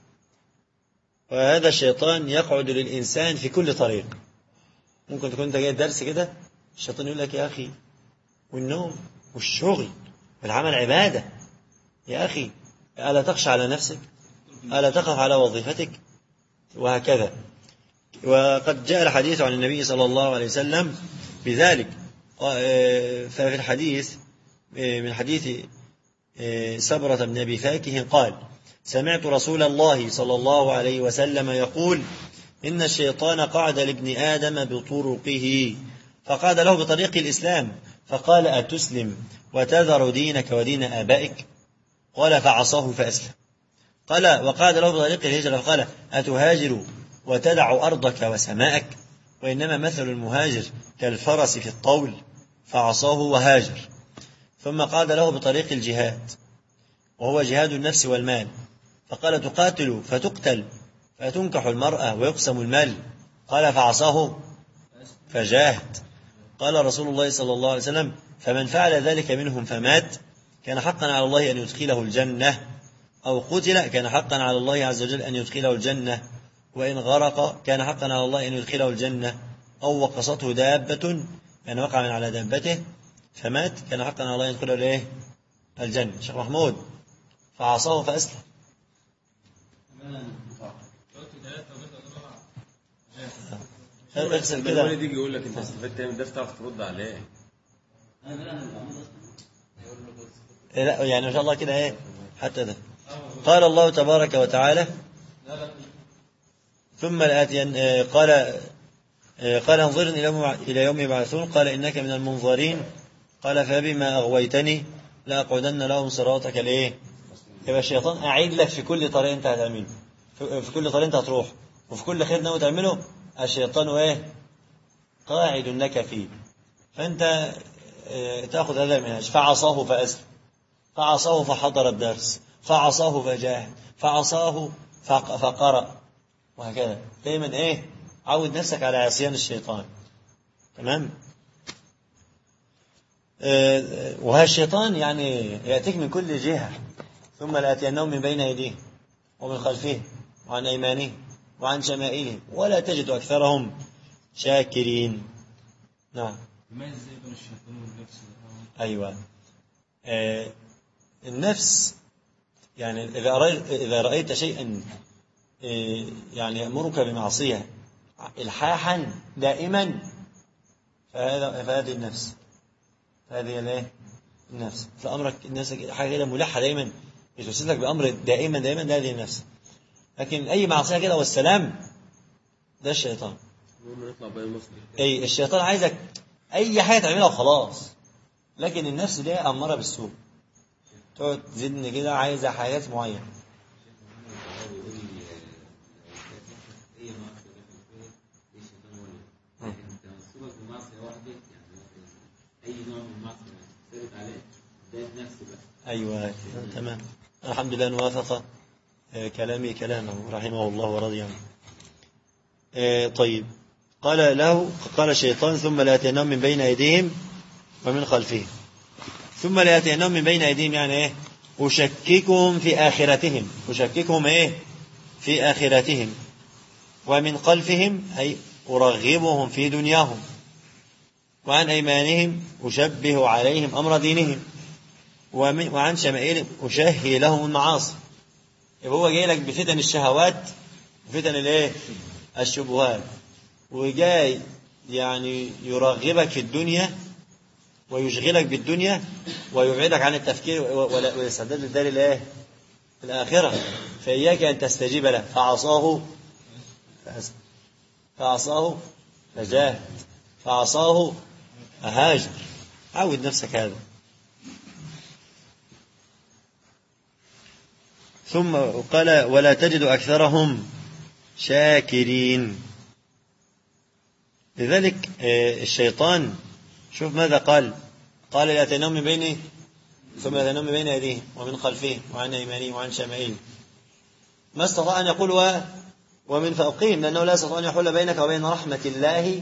وهذا الشيطان يقعد للإنسان في كل طريق. ممكن تكون أنت جاي درس كده، الشيطان يقول لك يا أخي والنوم والشغل والعمل عبادة، يا أخي ألا تخشى على نفسك، ألا تخف على وظيفتك، وهكذا. وقد جاء الحديث عن النبي صلى الله عليه وسلم بذلك. ففي الحديث من حديث سبرة بن أبي فاكه قال: سمعت رسول الله صلى الله عليه وسلم يقول: إن الشيطان قعد لابن آدم بطرقه، فقعد له بطريق الإسلام فقال: أتسلم وتذر دينك ودين آبائك؟ قال: فعصاه فأسلم. قال: وقعد له بطريق الهجرة فقال: أتهاجر وتدع أرضك وسماءك؟ وإنما مثل المهاجر كالفرس في الطول، فعصاه وهاجر. ثم قعد له بطريق الجهاد وهو جهاد النفس والمال، فقال: تقاتل فتقتل فتنكح المرأة ويقسم المال؟ قال: فعصاه فجاهد. قال رسول الله صلى الله عليه وسلم: فمن فعل ذلك منهم فمات كان حقا على الله أن يدخله الجنة، أو قتل كان حقا على الله عز وجل أن يدخله الجنة، وإن غرق كان حقا على الله أن يدخله الجنة، أو وقصته دابة يعني وقع من على دابته فمات كان حقا على الله أن يدخله الجنة. شيخ محمود: فعصاه فأسلم. اغسل كده. الولد يجي يقول لك انت استفدت من ده، تعرف ترد عليه. لا يعني ما شاء الله كده حتى ده. قال الله تبارك وتعالى: ثم الآتين قال انظرني إلى يوم يبعثون، قال إنك من المنظرين، قال فبما أغويتني لأقعدن لهم صراطك يبقى الشيطان أعيد لك في كل طريق أنت هتعمله، في كل طريق أنت هتروح، وفي كل خير ناوي تعمله الشيطان قاعد لك فيه. فأنت تأخذ هذا المنهج: فعصاه فأسلم، فعصاه فحضر الدرس، فعصاه فجاهد، فعصاه فقرأ، وهكذا. دايما عود نفسك على عصيان الشيطان. تمام. وهذا الشيطان يعني يأتيك من كل جهة. ثم لآتينهم من بين أيديهم ومن خلفهم وعن أيمانهم وعن شمائلهم ولا تجد أكثرهم شاكرين. نعم. يميز ازاي بين الشيطان والنفس؟ أيوة. النفس يعني إذا رأيت شيئا يعني يأمرك بمعصية إلحاحا دائما فهذه النفس، هذه النفس. فأمرك الناس حاجة كده ملحة دائما يتوسلك بأمر دائما هذه النفس. لكن أي معصية كده والسلام ده الشيطان. الشيطان عايزك أي حاجة تعملها وخلاص، لكن النفس دي أمارة بالسوء، تقعد تزيدني كده عايزة حاجات معينة. أيوة تمام. الحمد لله نوافق كلامي كلامه رحمه الله ورضي عنه. طيب. قال الشيطان: ثم لآتينهم من بين أيديهم ومن خلفهم. ثم لآتينهم من بين أيديهم يعني أشككهم في آخرتهم، في آخرتهم. ومن خلفهم أي أرغبهم في دنياهم. وعن أيمانهم أشبه عليهم أمر دينهم. وعن شمائلهم أشهي لهم المعاصي. يبقى هو جاي لك بفتن الشهوات وفتن الشبهات، وجاي يعني يرغبك في الدنيا ويشغلك بالدنيا ويبعدك عن التفكير والاستعداد للدار الآخرة. فإياك أن تستجيب له. فعصاه فجاهد، فعصاه فهاجر. عود نفسك هذا. ثم قال: ولا تجد أكثرهم شاكرين. لذلك الشيطان شوف ماذا قال لآتيناهم من بين ثم لآتيناهم من بين أيديهم ومن خلفهم وعن أيمانهم وعن شمائلهم. ما استطاع أن يقول ومن فوقهم، لأنه لا يستطيع أن يحول بينك وبين رحمة الله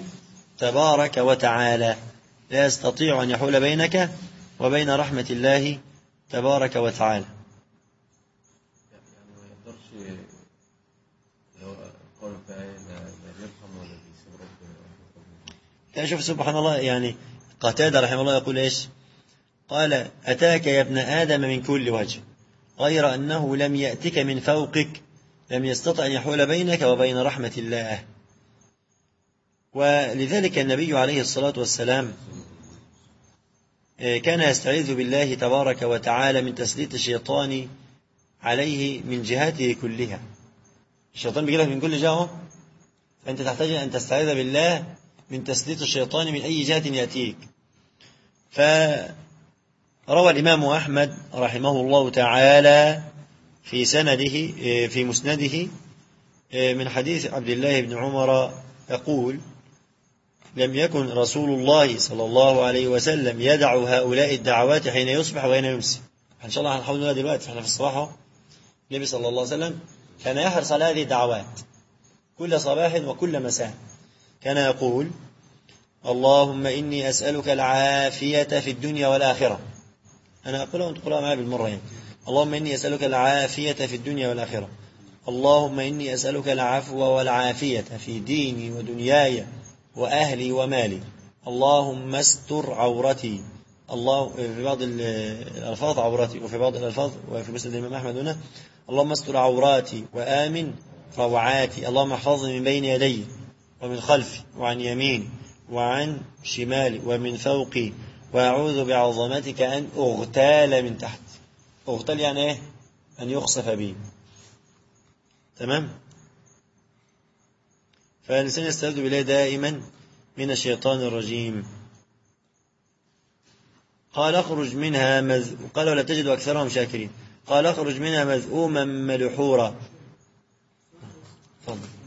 تبارك وتعالى. لا يستطيع أن يحول بينك وبين رحمة الله تبارك وتعالى. يعني ما يقدرش اللي هو قول بقى لا بيرحم ولا بيسيب ربنا. شوف سبحان الله، يعني قتادة رحمه الله يقول إيش؟ قال: أتاك يا ابن آدم من كل وجه غير أنه لم يأتك من فوقك، لم يستطع أن يحول بينك وبين رحمة الله. ولذلك النبي عليه الصلاة والسلام كان يستعيذ بالله تبارك وتعالى من تسليط الشيطان عليه من جهاته كلها. الشيطان بيجي لك من كل جهة، فأنت تحتاج أن تستعيذ بالله من تسليط الشيطان من أي جهة يأتيك. فروى الإمام أحمد رحمه الله تعالى في سنده في مسنده من حديث عبد الله بن عمر يقول: لم يكن رسول الله صلى الله عليه وسلم يدع هؤلاء الدعوات حين يصبح وحين يمسي. إن شاء الله هنحاول نقولها دلوقتي، احنا في الصباح. النبي صلى الله عليه وسلم كان يحرص على هذه الدعوات كل صباح وكل مساء. كان يقول: اللهم إني أسألك العافية في الدنيا والآخرة. أنا أقولها وأنت تقولها معي بالمرة يعني. اللهم إني أسألك العافية في الدنيا والآخرة. اللهم إني أسألك العفو والعافية في ديني ودنياي وأهلي ومالي. اللهم استر عورتي. الله في بعض الألفاظ عورتي، وفي بعض الألفاظ وفي مسند الإمام أحمد هنا: اللهم استر عوراتي وآمن روعاتي. اللهم احفظني من بين يدي ومن خلفي وعن يميني وعن شمالي ومن فوقي، وأعوذ بعظمتك أن أغتال من تحت. أغتال يعني إيه؟ أن يخسف بي. تمام؟ فالإنسان يستعيذ بالله دائما من الشيطان الرجيم. قال: اخرج منها قال: ولا تجد أكثرهم شاكرين. قال: اخرج منها مذءوما مدحورا. تفضل.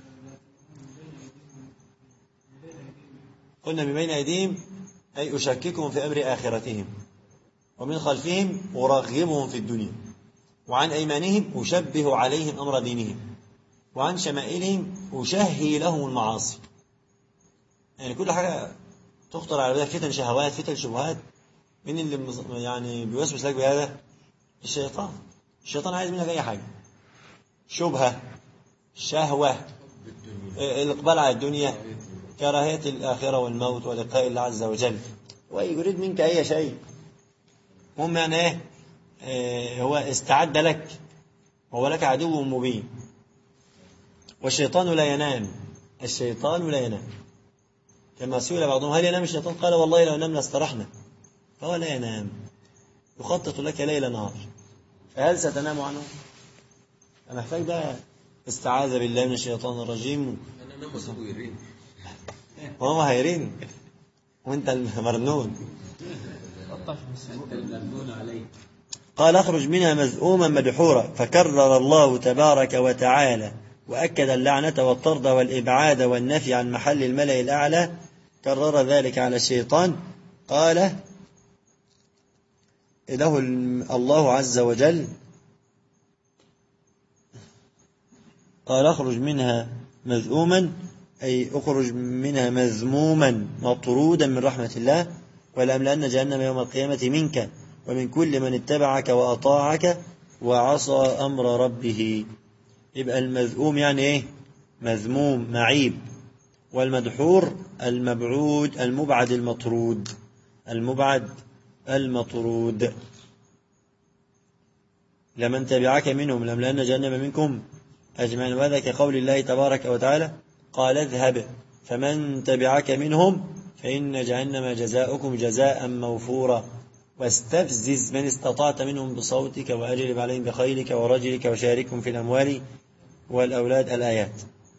قلنا من بين أيديهم أي أشككهم في أمر آخرتهم، ومن خلفهم أرغبهم في الدنيا، وعن أيمانهم أشبه عليهم أمر دينهم، وعن شمائلهم أشهي لهم المعاصي. يعني كل حاجة تخطر على بالك، فتن شهوات، فتن شبهات. مين اللي يعني بيوسوس لك بهذا؟ الشيطان. الشيطان عايز منك أي حاجة، شبهة، شهوة، الإقبال على الدنيا، كراهية الآخرة والموت ولقاء الله عز وجل، ويريد منك أي شيء. هم يعني هو استعد لك، وهو لك عدو مبين. والشيطان لا ينام، الشيطان لا ينام. كما سئل بعضهم: هل ينام الشيطان؟ قال: والله لو نمنا استرحنا. فهو لا ينام، يخطط لك ليل نهار. فهل ستنام عنه؟ أنا محتاج بقى استعاذ بالله من الشيطان الرجيم. أنا نام وسيبه يرين. وهو هيرين وانت المرنون. قال: اخرج منها مذءوما مدحورا. فكرر الله تبارك وتعالى وأكد اللعنة والطرد والإبعاد والنفي عن محل الملأ الأعلى، كرر ذلك على الشيطان. قال له الله عز وجل: قال: اخرج منها مذءوما أي اخرج منها مذموما مطرودا من رحمة الله، ولأملأن جهنم يوم القيامة منك ومن كل من اتبعك وأطاعك وعصى أمر ربه. يبقى المذموم يعني إيه؟ مذموم معيب. والمدحور المبعود المبعد المطرود، المبعد المطرود. لمن تبعك منهم لأملأن جهنم منكم أجمعين. وهذا كقول الله تبارك وتعالى: قال: اذهب فمن تبعك منهم فإن جهنم جزاؤكم جزاء موفورا واستفزز من استطعت منهم بصوتك وأجلب عليهم بخيلك ورجلك وشاركهم في الأموال والأولاد. الآيات.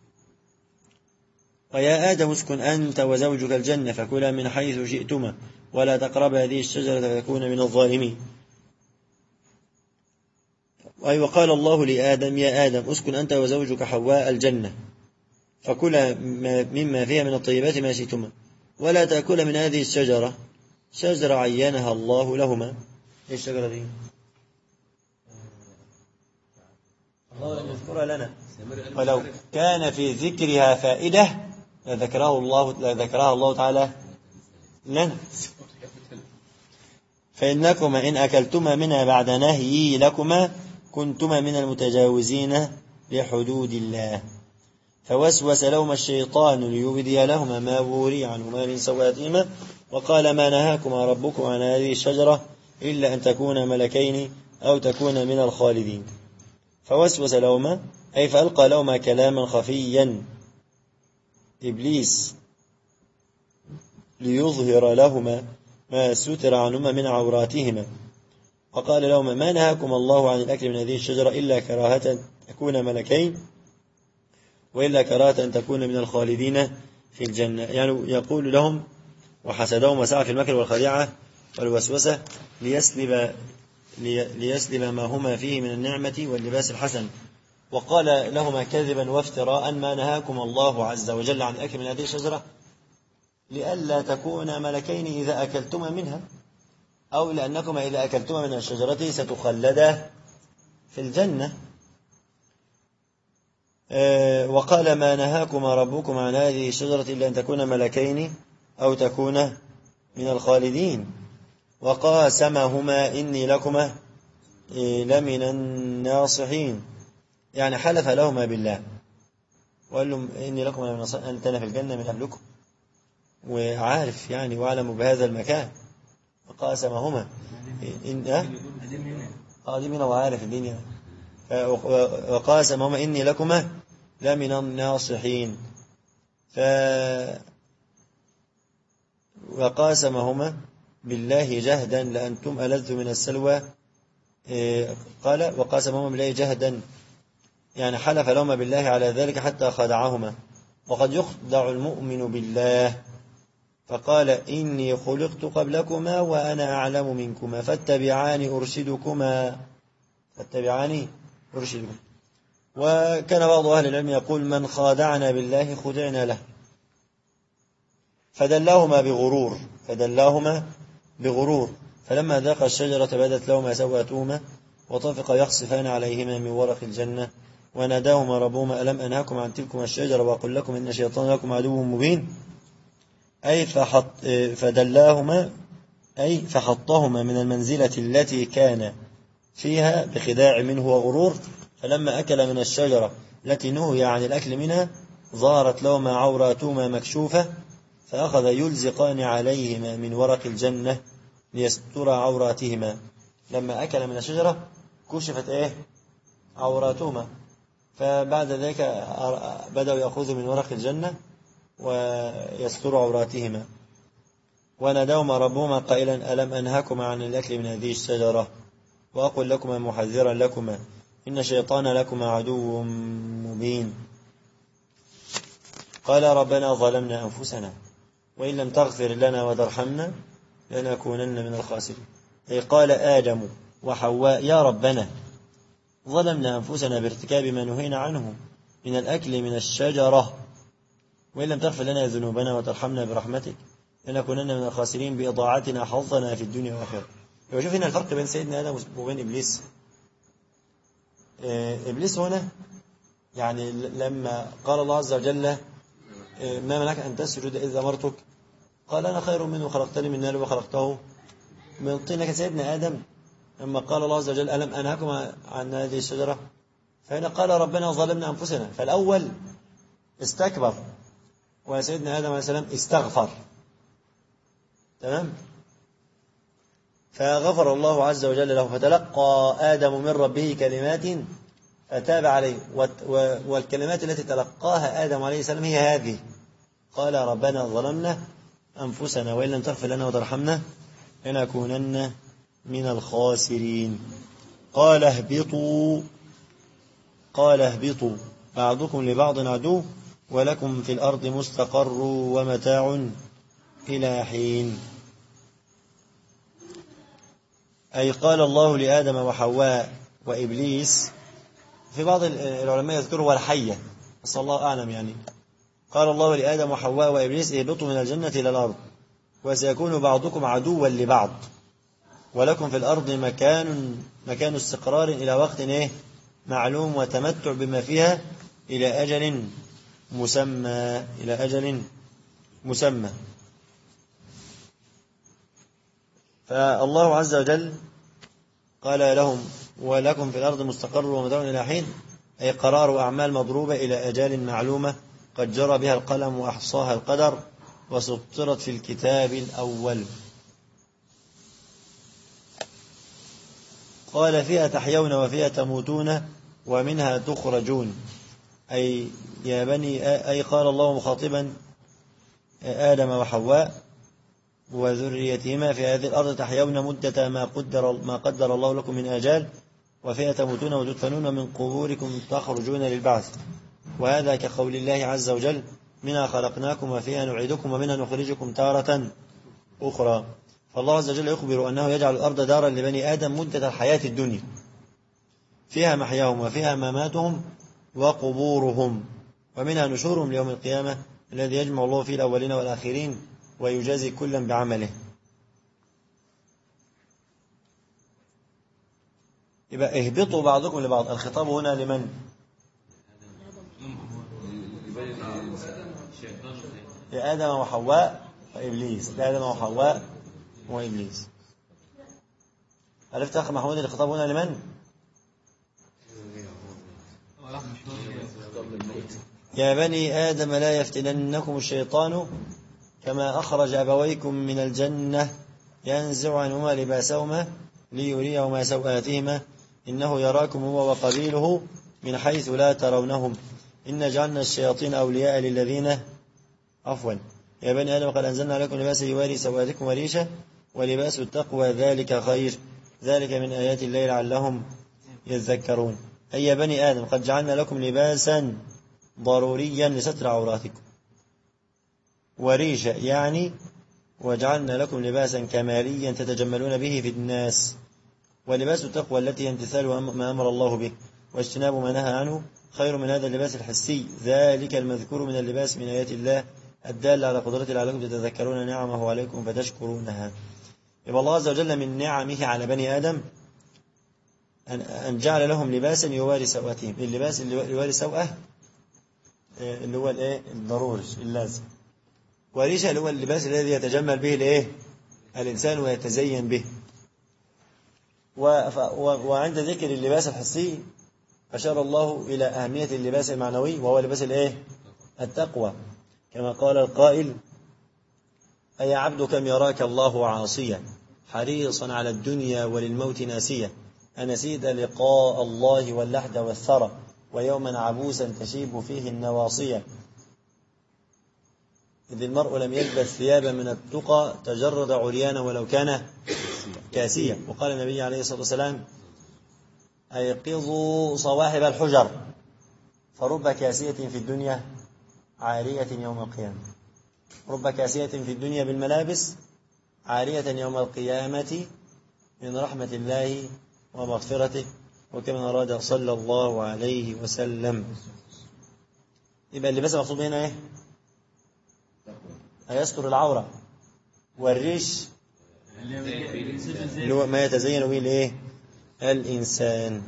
ويا آدم اسكن أنت وزوجك الجنة فكلا من حيث شئتما ولا تقربا هذه الشجرة فتكونا من الظالمين. وقال الله لآدم: يا آدم اسكن أنت وزوجك حواء الجنة فكلا مما فيها من الطيبات ما شئتما ولا تأكل من هذه الشجرة، شجرة عينها الله لهما. ايه الشجرة دي؟ الله لم يذكرها لنا، ولو كان في ذكرها فائدة لذكرها الله تعالى لنا. فإنكما إن أكلتما منها بعد نهيي لكما كنتما من المتجاوزين لحدود الله. فوسوس لهما الشيطان ليبدي لهما ما وري عنهما من سوآتهما وقال ما نهاكما ربكما عن هذه الشجرة إلا أن تكونا ملكين أو تكونا من الخالدين. فوسوس لهما أي فألقى لهما كلاما خفيا إبليس ليظهر لهما ما ستر عنهما من عوراتهما وقال لهما ما نهاكم الله عن الأكل من هذه الشجرة إلا كراهة تكون ملكين وإلا كراهة أن تكون من الخالدين في الجنة. يعني يقول لهم وحسدهم وسعى في المكر والخديعة والوسوسة ليسلب ما هما فيه من النعمة واللباس الحسن. وقال لهما كذبا وافتراء ما نهاكم الله عز وجل عن الأكل من هذه الشجرة لئلا تكون ملكين إذا أكلتما منها أو لأنكما إذا أكلتما من الشجرة ستخلدا في الجنة. وقال ما نهاكما ربكما عن هذه الشجرة إلا أن تكون ملكين أو تكون من الخالدين. وقاسمهما إني لكما لمن الناصحين يعني حلف لهما بالله وقال لهم إني لكما لمن الناصحين أنت أنا في الجنة من أهلكم وعارف يعني وأعلم بهذا المكان. وقاسمهما دي من وعارف الدنيا. وقاسمهما إني لكما لمن الناصحين. وقاسمهما بالله جهدا لأنتم ألذ من السلوى. قال وقاسمهما بالله جهدا يعني حلف لهما بالله على ذلك حتى خدعهما. وقد يخدع المؤمن بالله فقال إني خلقت قبلكما وأنا أعلم منكما فاتبعاني أرشدكما. وكان بعض أهل العلم يقول من خادعنا بالله خدعنا له. فدلاهما بغرور فلما ذاق الشجرة بدت لهما سوآتهما وطفق يخصفان عليهما من ورق الجنة وناداهما ربهما ألم أنهاكم عن تلكما الشجرة وأقول لكم إن الشيطان لكم عدو مبين. أي فدلاهما أي فحطهما من المنزلة التي كان فيها بخداع منه وغرور. فلما أكل من الشجرة التي نهي عن الأكل منها ظهرت لهما عوراتهما مكشوفة فأخذ يلزقان عليهما من ورق الجنة ليستر عوراتهما. لما أكل من الشجرة كشفت عوراتهما فبعد ذلك بدأوا يأخذوا من ورق الجنة ويستر عوراتهما. وناداهما ربهما قائلا ألم أنهكما عن الأكل من هذه الشجرة وأقول لكما محذرا لكما إن الشيطان لكما عدو مبين. قال ربنا ظلمنا أنفسنا وإن لم تغفر لنا وترحمنا لنكونن من الخاسرين. أي قال آدم وحواء يا ربنا ظلمنا أنفسنا بارتكاب ما نهينا عنه من الأكل من الشجرة وإن لم تغفر لنا ذنوبنا وترحمنا برحمتك لنكونن من الخاسرين بإضاعتنا حظنا في الدنيا والآخرة. شوف هنا الفرق بين سيدنا آدم وبين إبليس. إبليس هنا يعني لما قال الله عز وجل ما منعك أن تسجد إذ أمرتك قال أنا خير منه خلقتني من نار وخلقته من طين. لكن سيدنا آدم لما قال الله عز وجل ألم أنهاكم عن هذه الشجرة فهنا قال ربنا ظلمنا أنفسنا. فالأول استكبر وسيدنا آدم عليه السلام استغفر. تمام. فغفر الله عز وجل له فتلقى آدم من ربه كلمات فتاب عليه. والكلمات التي تلقاها آدم عليه السلام هي هذه قال ربنا ظلمنا أنفسنا وإن لم تغفر لنا وترحمنا لنكونن من الخاسرين. قال اهبطوا بعضكم لبعض عدو ولكم في الأرض مستقر ومتاع إلى حين. أي قال الله لآدم وحواء وإبليس في بعض العلماء يذكره والحية بس الله أعلم يعني قال الله لآدم وحواء وإبليس اهبطوا من الجنة إلى الأرض وسيكون بعضكم عدوا لبعض ولكم في الأرض مكان استقرار إلى وقت معلوم وتمتع بما فيها إلى أجل مسمى. فالله عز وجل قال لهم ولكم في الأرض مستقر ومتاع إلى حين، أي قرار أعمال مضروبة إلى أجال معلومة قد جرى بها القلم وأحصاها القدر وسطرت في الكتاب الأول. قال فيها تحيون وفيها تموتون ومنها تخرجون، أي يا بني أي قال الله مخاطبا آدم وحواء وذريتهما في هذه الأرض تحيون مدة ما قدر الله لكم من آجال، وفيها تموتون وتدفنون من قبوركم تخرجون للبعث. وهذا كقول الله عز وجل منها خلقناكم وفيها نعيدكم ومنها نخرجكم تارة أخرى. فالله عز وجل يخبر أنه يجعل الأرض دارا لبني آدم مدة الحياة الدنيا، فيها محياهم وفيها مماتهم وقبورهم، ومنها نشورهم ليوم القيامة الذي يجمع الله فيه الأولين والآخرين ويجازي كلا بعمله. يبقى اهبطوا بعضكم لبعض، الخطاب هنا لمن؟ لآدم وحواء وإبليس، لآدم وحواء وإبليس. عرفت أخي محمود الخطاب هنا لمن؟ يا بني آدم لا يفتننكم الشيطان كما أخرج أبويكم من الجنة ينزع عنهما لباسهما ليريهما سوآتهما إنه يراكم هو وقبيله من حيث لا ترونهم إن جعلنا الشياطين أولياء للذين عفوا. يا بني آدم قد أنزلنا عليكم لباسا يواري سوآتكم وريشة ولباس التقوى ذلك خير ذلك من آيات الله لعلهم يذكرون. أي يا بني آدم قد جعلنا لكم لباسا ضروريا لستر عوراتكم، وريشة يعني وجعلنا لكم لباسا كماليا تتجملون به في الناس، ولباس التقوى التي هي امتثال ما أمر الله به واجتناب ما نهى عنه خير من هذا اللباس الحسي ذلك المذكور من اللباس من آيات الله الدالة على قدرته لعلكم تتذكرون نعمه عليكم فتشكرونها. يبقى الله عز وجل من نعمه على بني آدم أن جعل لهم لباسا يواري سوءتهم. اللباس اللي يواري سوءه اللي هو الضروري اللازم، وريشة اللي هو اللباس الذي يتجمل به الإنسان ويتزين به. وعند ذكر اللباس الحسي أشار الله إلى أهمية اللباس المعنوي وهو لباس التقوى، كما قال القائل أي عبد كم يراك الله عاصيا حريصا على الدنيا وللموت ناسيا أنسيت لقاء الله واللحد والثرى ويوما عبوسا تشيب فيه النواصية إذ المرء لم يلبس ثيابا من التقى تجرد عريانا ولو كان كاسيا. وقال النبي عليه الصلاة والسلام أيقظوا صواحب الحجر فرب كاسية في الدنيا عارية يوم القيامة، رب كاسية في الدنيا بالملابس عارية يوم القيامة من رحمة الله ومغفرته وكما أراد صلى الله عليه وسلم. يبقى اللباس المقصود هنا يستر العورة، والريش اللي هو ما يتزين به الإنسان.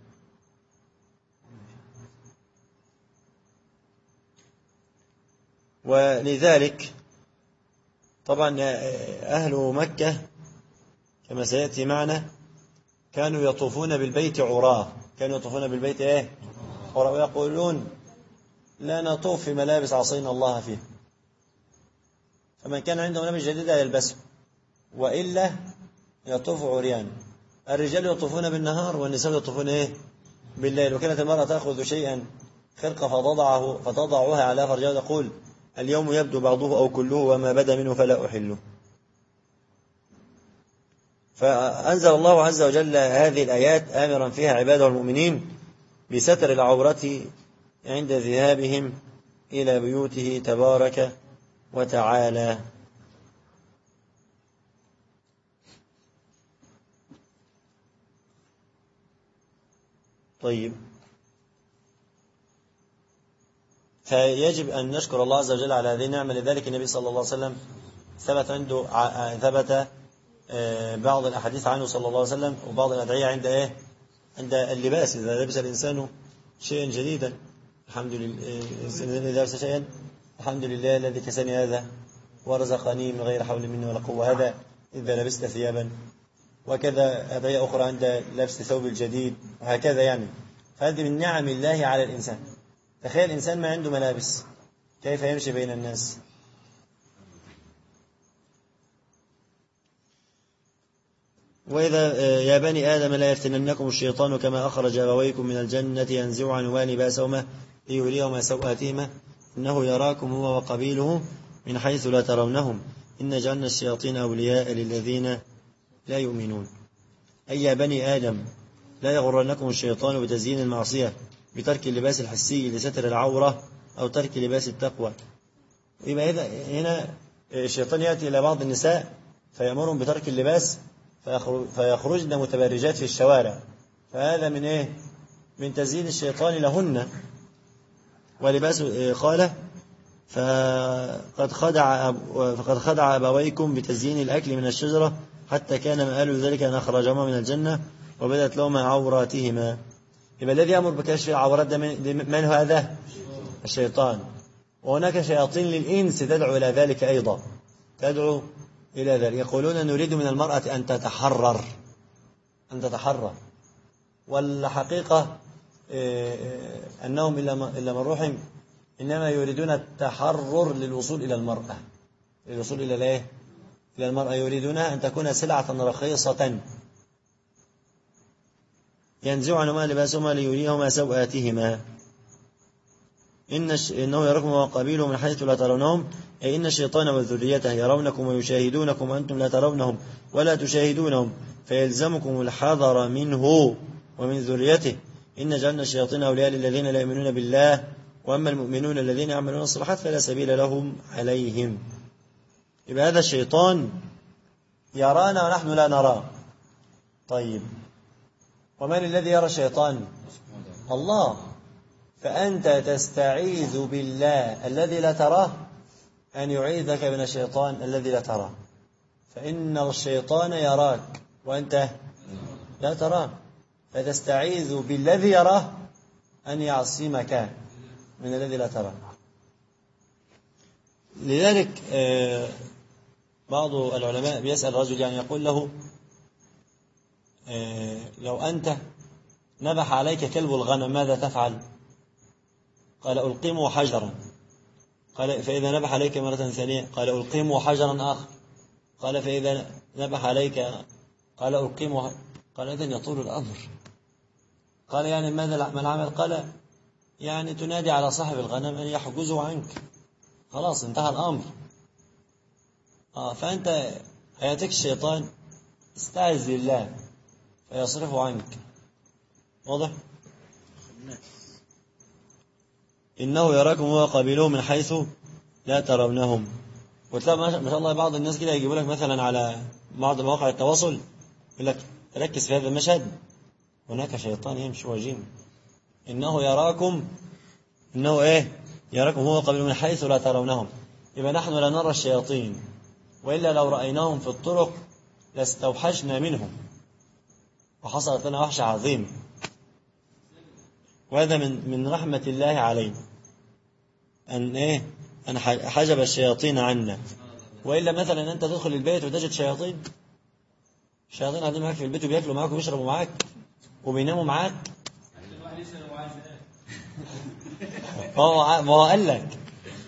ولذلك طبعا أهل مكة كما سيأتي معنا كانوا يطوفون بالبيت عراه، كانوا يطوفون بالبيت عراه ويقولون لا نطوف في ملابس عصينا الله فيه، فمن كان عنده ملابس جديدة يلبسه وإلا يطوف عريان. الرجال يطوفون بالنهار والنساء يطوفون بالليل. وكانت المرأة تأخذ شيئا خرقة فتضعها على فرجها وتقول اليوم يبدو بعضه أو كله وما بدا منه فلا أحله. فأنزل الله عز وجل هذه الآيات آمرا فيها عباده المؤمنين بستر العورة عند ذهابهم إلى بيوته تبارك وتعالى. طيب، فيجب أن نشكر الله عز وجل على هذه النعمة. لذلك النبي صلى الله عليه وسلم ثبت بعض الأحاديث عنه صلى الله عليه وسلم وبعض الأدعية عند اللباس. إذا لبس الإنسان شيئا جديدا الحمد لله، إذا لبس شيئا الحمد لله الذي كساني هذا ورزقني من غير حول مني ولا قوة. هذا إذا لبست ثيابا، وكذا هدايا أخرى عند لبس ثوب الجديد، وهكذا يعني. فهذه من نعم الله على الإنسان. تخيل إنسان ما عنده ملابس، كيف يمشي بين الناس؟ وإذا يا بني آدم لا يفتننكم الشيطان كما أخرج أبويكم من الجنة ينزع عنهما لباسهما ليريهما سوآتهما إنه يراكم هو وقبيله من حيث لا ترونهم إن جعلنا الشياطين أولياء للذين لا يؤمنون. أي يا بني آدم لا يغرنكم الشيطان بتزيين المعصية بترك اللباس الحسي لستر العورة أو ترك لباس التقوى. يبقى هنا الشيطان يأتي إلى بعض النساء فيأمرهم بترك اللباس فيخرجن متبرجات في الشوارع، فهذا من إيه؟ من تزيين الشيطان لهن. ولباس قال فقد خدع أبويكم بتزيين الأكل من الشجرة حتى كان مآل ذلك أن أخرجهما من الجنة وبدت لهما عوراتهما. يبقى الذي يأمر بكشف العورات ده من هذا؟ الشيطان. وهناك شياطين للإنس تدعو إلى ذلك أيضا، تدعو إلى ذلك. يقولون نريد من المرأة أن تتحرر، والحقيقة أنهم إلا من رحم إنما يريدون التحرر للوصول إلى المرأة، للوصول إلى إيه؟ إلى المرأة. يريدونها أن تكون سلعة رخيصة ينزع عنهما لباسهما ليريهما سوآتهما إنه يراكم وقبيله من حيث لا ترونهم أي إن الشيطان وذريته يرونكم ويشاهدونكم وأنتم لا ترونهم ولا تشاهدونهم فيلزمكم الحذر منه ومن ذريته إن جعلنا الشياطين أولياء للذين لا يؤمنون بالله وأما المؤمنون الذين يعملون الصالحات فلا سبيل لهم عليهم. يبقى هذا الشيطان يرانا ونحن لا نراه. طيب ومن الذي يرى الشيطان؟ الله. فأنت تستعيذ بالله الذي لا تراه أن يعيذك من الشيطان الذي لا تراه، فإن الشيطان يراك وأنت لا تراه، فتستعيذ بالذي يراه أن يعصمك من الذي لا تراه. لذلك بعض العلماء بيسأل رجل يعني يقول له لو أنت نبح عليك كلب الغنم ماذا تفعل؟ قال ألقمه حجرا. قال فإذا نبح عليك مرة ثانية؟ قال ألقمه حجرا آخر. قال فإذا نبح عليك؟ قال ألقمه. قال إذن يطول الأمر. قال يعني ماذا ما العمل؟ قال يعني تنادي على صاحب الغنم أن يحجزه عنك، خلاص انتهى الأمر. فأنت هياتيك الشيطان استعذ بالله فيصرفه عنك. واضح؟ إنه يراكم هو قبيله من حيث لا ترونهم. وتلاقي ما شاء الله بعض الناس كده يجيبوا لك مثلا على بعض مواقع التواصل يقول لك ركز في هذا المشهد هناك شيطان يمشي وجين إنه يراكم يراكم هو قبيله من حيث لا ترونهم. يبقى نحن لا نرى الشياطين، وإلا لو رأيناهم في الطرق لاستوحشنا منهم وحصلت لنا وحشة عظيمة. وهذا من رحمة الله علينا أن حجب الشياطين عنا. وإلا مثلا أنت تدخل البيت وتجد شياطين قاعدين معاك في البيت وبياكلوا معاك وبيشربوا معاك وبيناموا معاك. ما هو قال لك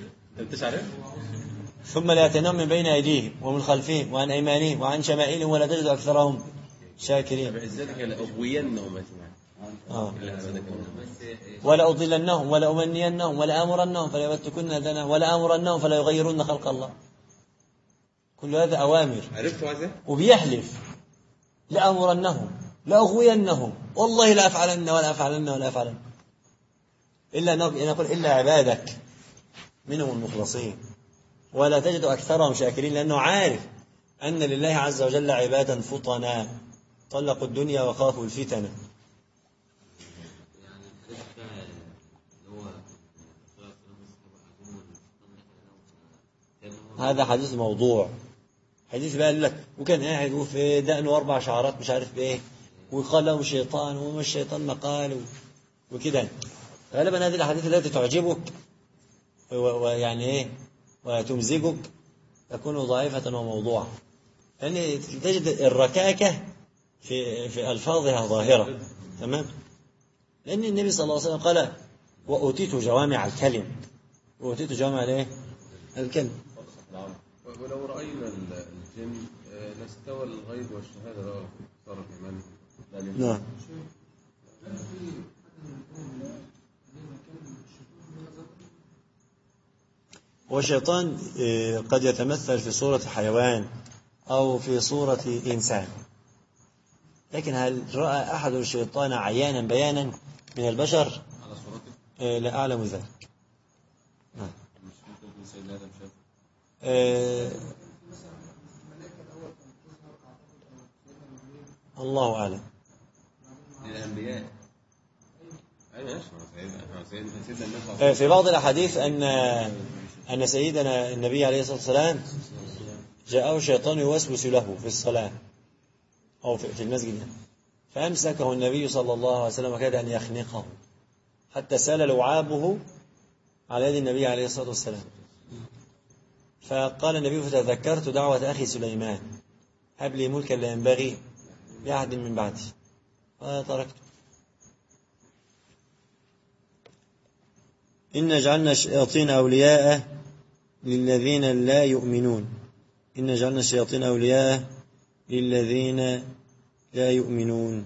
ثم لا يأتينهم من بين أيديهم ومن خلفهم وعن أيمانهم وعن شمائلهم ولا تجد أكثرهم شاكرين. ولا أضلنهم ولا أمنينهم ولا أمرنهم فلا يبتكن أذنا ولا أمرنهم فلا يغيرون خلق الله. كل هذا أوامر. وبيحلف لا أمرنهم لا أغوينهم والله لا أفعلن ولا أفعلن ولا أفعلن إلا نقول إلا عبادك منهم المخلصين. ولا تجد أكثرهم شاكرين لأنه عارف أن لله عز وجل عبادا فطنا طلقوا الدنيا وخافوا الفتنة. هذا حديث موضوع. حديث بقى قال لك وكان قاعد وفي دقنه 4 شعرات مش عارف بايه وقال له الشيطان وما الشيطان ما قال وكده. غالبا هذه الاحاديث التي تعجبك ويعني وتمزجك تكون ضعيفة وموضوعة. يعني تجد الركاكة في ألفاظها ظاهرة. تمام. لأن النبي صلى الله عليه وسلم قال وأوتيت جوامع الكلم. وأوتيت جوامع الايه؟ الكلم. ولو رأينا الجن لاستوى الغيب والشهادة بقى صار في من. نعم. والشيطان قد يتمثل في صورة حيوان أو في صورة إنسان، لكن هل رأى أحد الشيطان عيانا بيانا من البشر؟ على صورته؟ لا أعلم ذلك. مش ممكن سيدنا آدم شاف؟ الله أعلم. الأنبياء. في بعض الأحاديث أن سيدنا النبي عليه الصلاة والسلام جاءه الشيطان يوسوس له في الصلاة أو في المسجد، فأمسكه النبي صلى الله عليه وسلم وكاد أن يخنقه حتى سال لعابه على يد النبي عليه الصلاة والسلام. فقال النبي فتذكرت دعوة أخي سليمان هب لي ملكا لا ينبغي لأحد من بعدي فتركته. إن جعلنا الشياطين أولياء للذين لا يؤمنون. إن جعلنا الشياطين أولياء للذين لا يؤمنون.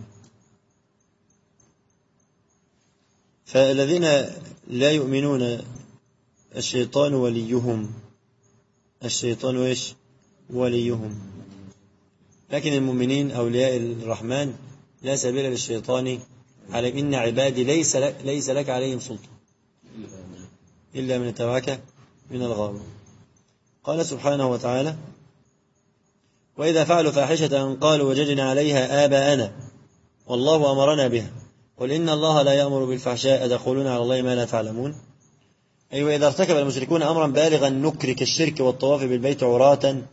فالذين لا يؤمنون الشيطان وليهم. الشيطان إيش؟ وليهم. لكن المؤمنين أولياء الرحمن لا سبيل للشيطان عليهم. إن عبادي ليس لك عليهم سلطان إلا من اتبعك من الغاوين. قال سبحانه وتعالى وإذا فعلوا فاحشة قالوا وجدنا عليها آباءنا والله أمرنا بها قل إن الله لا يأمر بالفحشاء أتقولون على الله ما لا تعلمون. أي وإذا ارتكب المشركون أمرا بالغا النكر كالشرك والطواف بالبيت عراة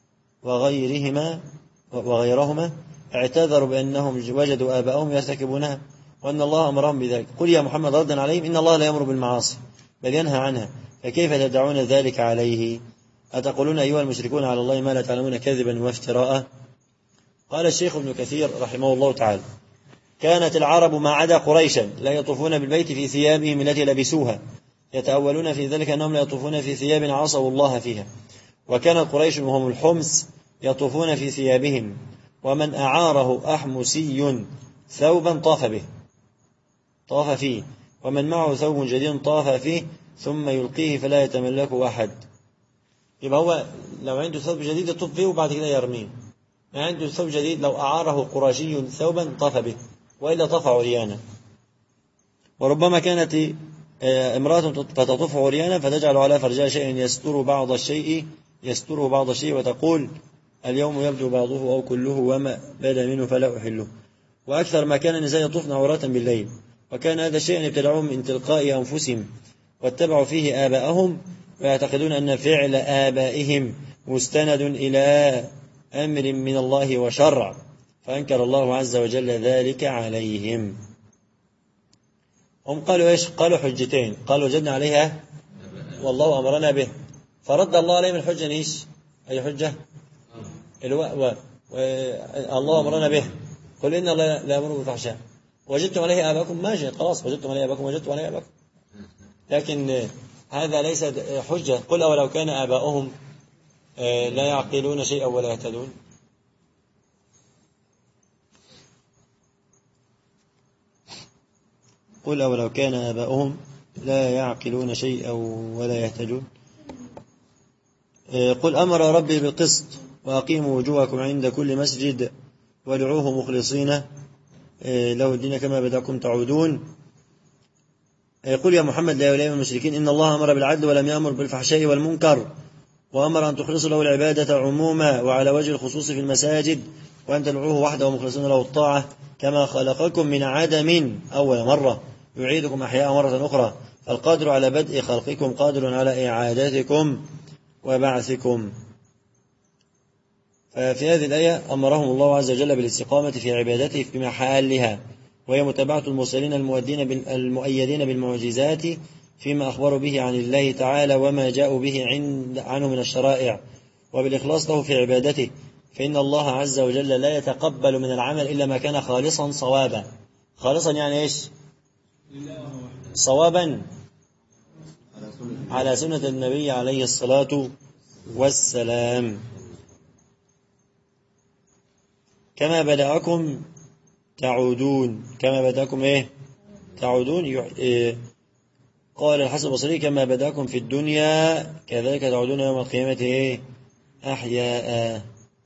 وغيرهما اعتذروا بأنهم وجدوا آباءهم يرتكبونها وأن الله أمرهم بذلك. قل يا محمد ردا عليهم إن الله لا يأمر بالمعاصي بل ينهى عنها فكيف تدعون ذلك عليه أتقولون أيها المشركون على الله ما لا تعلمون كذبا وافتراء. قال الشيخ ابن كثير رحمه الله تعالى كانت العرب ما عدا قريشا لا يطوفون بالبيت في ثيابهم التي لبسوها يتأولون في ذلك أنهم لا يطوفون في ثياب عصوا الله فيها. وكان قريش وهم الحمس يطوفون في ثيابهم ومن أعاره أحمسي ثوبا طاف فيه ومن معه ثوب جديد طاف فيه ثم يلقيه فلا يتملكه أحد. يبقى هو لو عنده ثوب جديد يطوف فيه وبعد كده يرميه. يعني عنده ثوب جديد لو أعاره قرشي ثوبا طاف به وإلا طاف عريانا. وربما كانت امرأة فتطوف عريانا فتجعل على فرجها شيء يستره بعض الشيء وتقول اليوم يبدو بعضه أو كله وما بدا منه فلا أحله. وأكثر ما كان النساء يطوفن عراة بالليل وكان هذا الشيء ابتدعوه من تلقاء أنفسهم واتبعوا فيه آباءهم ويعتقدون أن فعل آبائهم مستند إلى أمر من الله وشرع فأنكر الله عز وجل ذلك عليهم. هم قالوا إيش؟ قالوا حجتين. قالوا وجدنا عليها والله أمرنا به فرد الله عليهم الحجة إيش؟ أي حجة؟ الله أمرنا به قل إن الله لا يأمر بالفحشاء وجدتم عليه آباءكم ماشي خلاص وجدتم عليه آباءكم وجدتم عليه آباءكم. لكن هذا ليس حجة. قل أولو كان آباؤهم لا يعقلون شيئا ولا يهتدون. قل أولو كان آباؤهم لا يعقلون شيئا ولا يهتدون. قل أمر ربي بالقسط وأقيموا وجوهكم عند كل مسجد وادعوه مخلصين له الدين كما بدأكم تعودون. قل يا محمد لا يولي المشركين إن الله أمر بالعدل ولم يأمر بالفحشاء والمنكر وأمر أن تخلصوا له العبادة عموما وعلى وجه الخصوص في المساجد وأن تدعوه وحده ومخلصين له الطاعة كما خلقكم من عدم أول مرة يعيدكم أحياء مرة أخرى فالقادر على بدء خلقكم قادر على إعادتكم وبعثكم. ففي هذه الآية أمرهم الله عز وجل بالاستقامة في عبادته في محلها وهي متابعة المرسلين المؤيدين بالمعجزات فيما أخبروا به عن الله تعالى وما جاءوا به عنه من الشرائع وبالإخلاص له في عبادته فإن الله عز وجل لا يتقبل من العمل إلا ما كان خالصا صوابا. خالصا يعني إيش؟ صوابا على سنة النبي عليه الصلاة والسلام. كما بدأكم تعودون. كما بدأكم إيه؟ تعودون. قال الحسن البصري كما بدأكم في الدنيا كذلك تعودون يوم القيامة إيه؟ أحياء.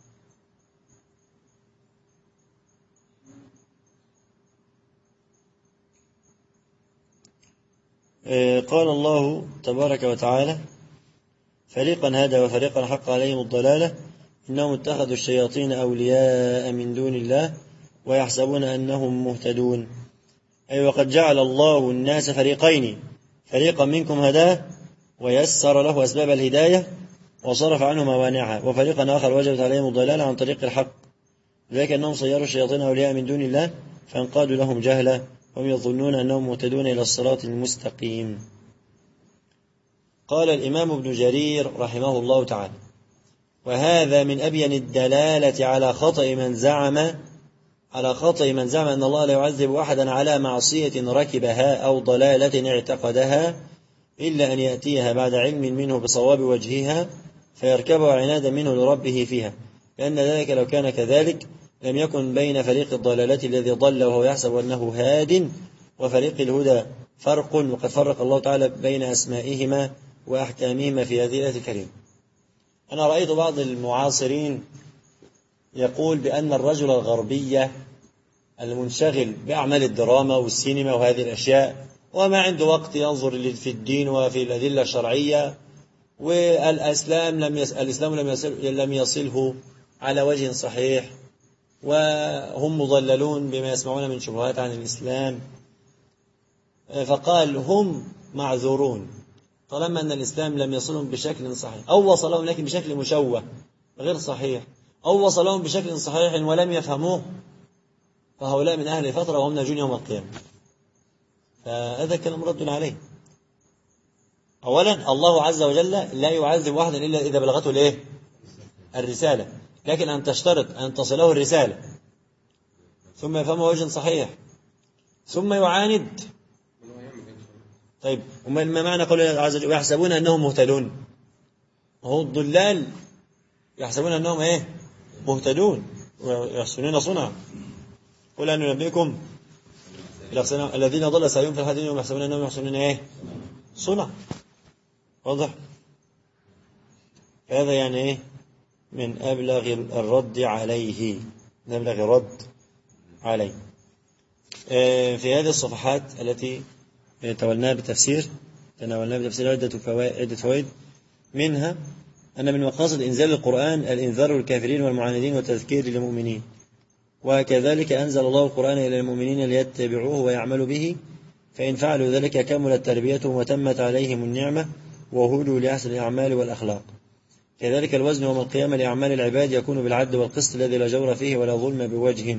قال الله تبارك وتعالى فريقا هدى وفريقا حق عليهم الضلالة إنهم اتخذوا الشياطين أولياء من دون الله ويحسبون أنهم مهتدون. أي وقد جعل الله الناس فريقين، فريقا منكم هداه ويسر له أسباب الهداية وصرف عنه موانعها، وفريقا آخر وجبت عليهم الضلالة عن طريق الحق، ذلك أنهم صيروا الشياطين أولياء من دون الله فانقادوا لهم جهلا وهم يظنون أنهم مهتدون إلى الصراط المستقيم. قال الإمام ابن جرير رحمه الله تعالى وهذا من أبين الدلالة على خطأ من زعم أن الله لا يعذب أحدا على معصية ركبها أو ضلالة اعتقدها إلا أن يأتيها بعد علم منه بصواب وجهها فيركبه عنادا منه لربه فيها، لأن ذلك لو كان كذلك لم يكن بين فريق الضلالة الذي ضل وهو يحسب أنه هاد وفريق الهدى فرق، وقد فرق الله تعالى بين أسمائهما وأحكامهما في هذه الآية الكريمة. أنا رأيت بعض المعاصرين يقول بأن الرجل الغربي المنشغل بأعمال الدراما والسينما وهذه الأشياء وما عنده وقت ينظر في الدين وفي الأدلة الشرعية، والإسلام لم يصله على وجه صحيح، وهم مضللون بما يسمعون من شبهات عن الإسلام، فقال هم معذورون طالما أن الإسلام لم يصلهم بشكل صحيح أو وصلهم لكن بشكل مشوه غير صحيح أو وصلهم بشكل صحيح ولم يفهموه، فهؤلاء من أهل الفترة وهم ناجون يوم القيامة. فهذا كلام رد عليه. أولا الله عز وجل لا يعذب واحدا إلا إذا بلغته الإيه؟ الرسالة، لكن أن تشترط أن تصله الرسالة ثم يفهمه وجه صحيح ثم يعاند. طيب ما معنى قول الله عز وجل ويحسبون أنهم مهتدون؟ هو الضلال يحسبون أنهم إيه؟ مهتدون ويحسنون صنعا. قل أن ننبئكم الذين ضل سعيهم في الحياة الدنيا ويحسبون أنهم يحسنون إيه؟ صنعا. واضح؟ هذا يعني إيه؟ من أبلغ الرد عليه، من أبلغ الرد عليه. في هذه الصفحات التي تناولناها بتفسير عدة فوائد، منها أن من مقاصد إنزال القرآن الإنذار للكافرين والمعاندين والتذكير للمؤمنين، وكذلك أنزل الله القرآن إلى المؤمنين ليتبعوه ويعملوا به، فإن فعلوا ذلك كملت تربيتهم وتمت عليهم النعمة وهدوا لأحسن الأعمال والأخلاق. كذلك الوزن يوم القيامة لأعمال العباد يكون بالعدل والقسط الذي لا جور فيه ولا ظلم بوجه.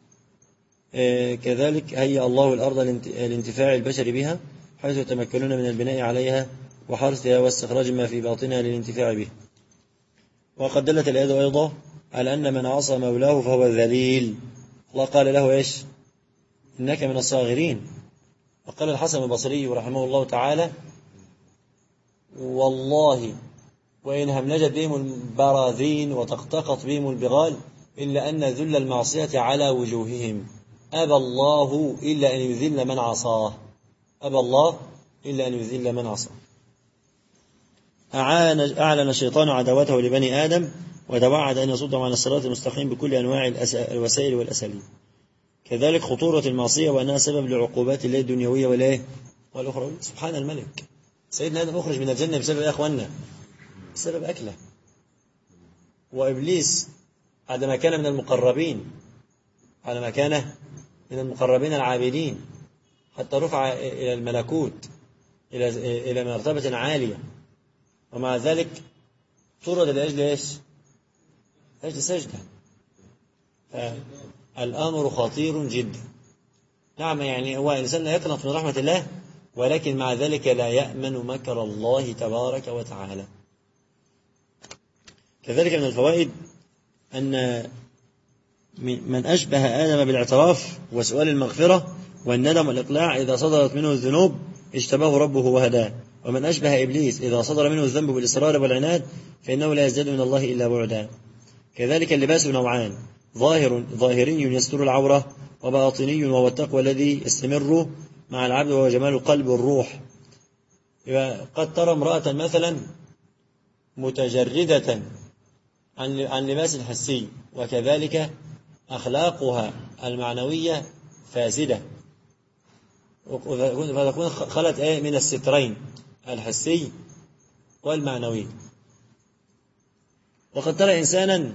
كذلك هيأ الله الأرض لانتفاع البشر بها حيث يتمكنون من البناء عليها وحرثها واستخراج ما في باطنها للانتفاع به. وقد دلت الآية أيضا على أن من عصى مولاه فهو ذليل. الله قال له إيش؟ إنك من الصاغرين. وقال الحسن البصري رحمه الله تعالى والله وإن همنجت بهم البراذين وتقطقت بهم البغال إلا أن ذل المعصية على وجوههم أبى الله إلا أن يذل من عصاه. أبى الله إلا أن يذل من عصاه. أعلن الشيطان عداوته لبني آدم وتوعد أن يصدهم عن الصراط المستقيم بكل أنواع الوسائل والأساليب. كذلك خطورة المعصية وأنها سبب لعقوبات الله الدنيوية والأخرى. سبحان الملك، سيدنا آدم أخرج من الجنة بسبب يا أخوانا؟ بسبب أكله. وإبليس عندما كان من المقربين العابدين حتى رفع إلى الملكوت إلى مرتبة عالية، ومع ذلك طرد لأجل إيش؟ أجل سجدة. الأمر خطير جدا. نعم، يعني هو الإنسان لا يقنط من رحمة الله، ولكن مع ذلك لا يأمن مكر الله تبارك وتعالى. كذلك من الفوائد أن من أشبه آدم بالاعتراف وسؤال المغفرة والندم والإقلاع إذا صدرت منه الذنوب اجتباه ربه وهداه، ومن أشبه إبليس إذا صدر منه الذنب بالإصرار والعناد فإنه لا يزداد من الله إلا بعدا. كذلك اللباس نوعان: ظاهري يستر العورة، وباطني وهو التقوى الذي يستمر مع العبد وهو جمال القلب والروح. قد ترى امرأة مثلا متجردة عن لباس حسي، وكذلك أخلاقها المعنوية فاسدة، فتكون خلت من السترين الحسي والمعنوي. وقد ترى إنسانا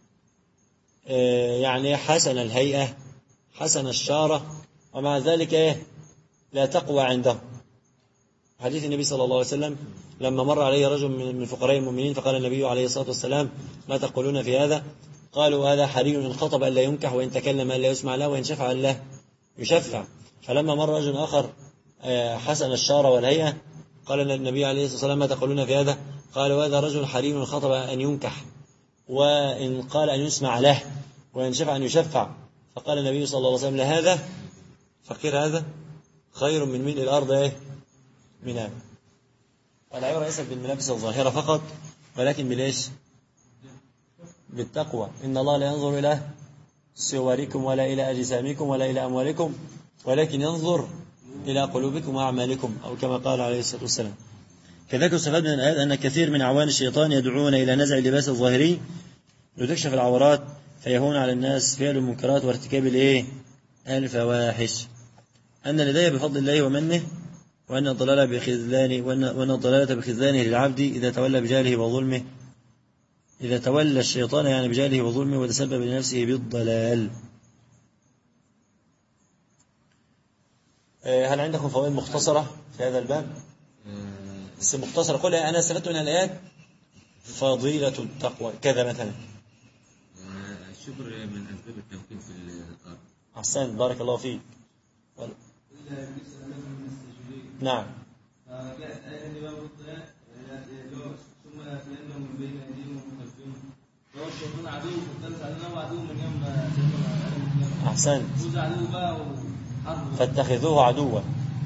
يعني حسن الهيئة حسن الشارة ومع ذلك لا تقوى عنده. حديث النبي صلى الله عليه وسلم لما مر عليه رجل من فقراء المؤمنين فقال النبي عليه الصلاة والسلام: ما تقولون في هذا؟ قالوا: هذا حري إن خطب ألا ينكح، وإن تكلم ألا يسمع له، وإن شفع ألا يشفع. فلما مر رجل آخر حسن الشارة والهيئة قال النبي عليه الصلاة والسلام: ما تقولون في هذا؟ قالوا: هذا رجل حري إن خطب أن ينكح، وإن قال أن يسمع له، وإن شفع أن يشفع. فقال النبي صلى الله عليه وسلم: لهذا فقير هذا خير من ملء الأرض من هذا. والعبرة ليست بالملابس الظاهرة فقط، ولكن بالإيش؟ بالتقوى. إن الله لا ينظر إلى صوركم ولا إلى أجسامكم ولا إلى أموالكم، ولكن ينظر إلى قلوبكم وأعمالكم، أو كما قال عليه الصلاة والسلام. كذلك استفاد من الآيات أن كثير من أعوان الشيطان يدعون إلى نزع اللباس الظاهري لتكشف العورات، فيهون على الناس فعل المنكرات وارتكاب الفواحش. أن الهداية بفضل الله ومنه، وأن الضلالة بخذلانه للعبد إذا تولى بجهله وظلمه، إذا تولى الشيطان يعني بجهله وظلمه وتسبب لنفسه بالضلال. هل عندكم فوائد مختصرة في هذا الباب؟ بس مختصرة. قل أنا استفدت من الآيات فضيلة التقوى كذا مثلا. الشكر من أسباب التمكين في الأرض. أحسنت، بارك الله فيك. نعم. أحسنت، فاتخذوه عدوا.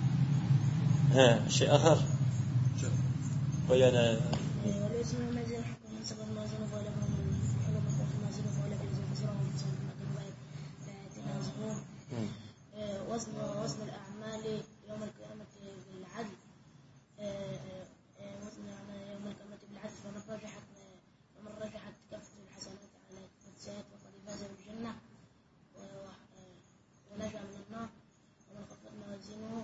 شيء آخر. ويانا وزن الأعمال يوم القيامة بالعدل، وزن الأعمال يوم القيامة بالعدل، فمن رجحت كفة الحسنات على كفة السيئات فقد فاز بالجنة ونجا من النار. ومن خفت موازينه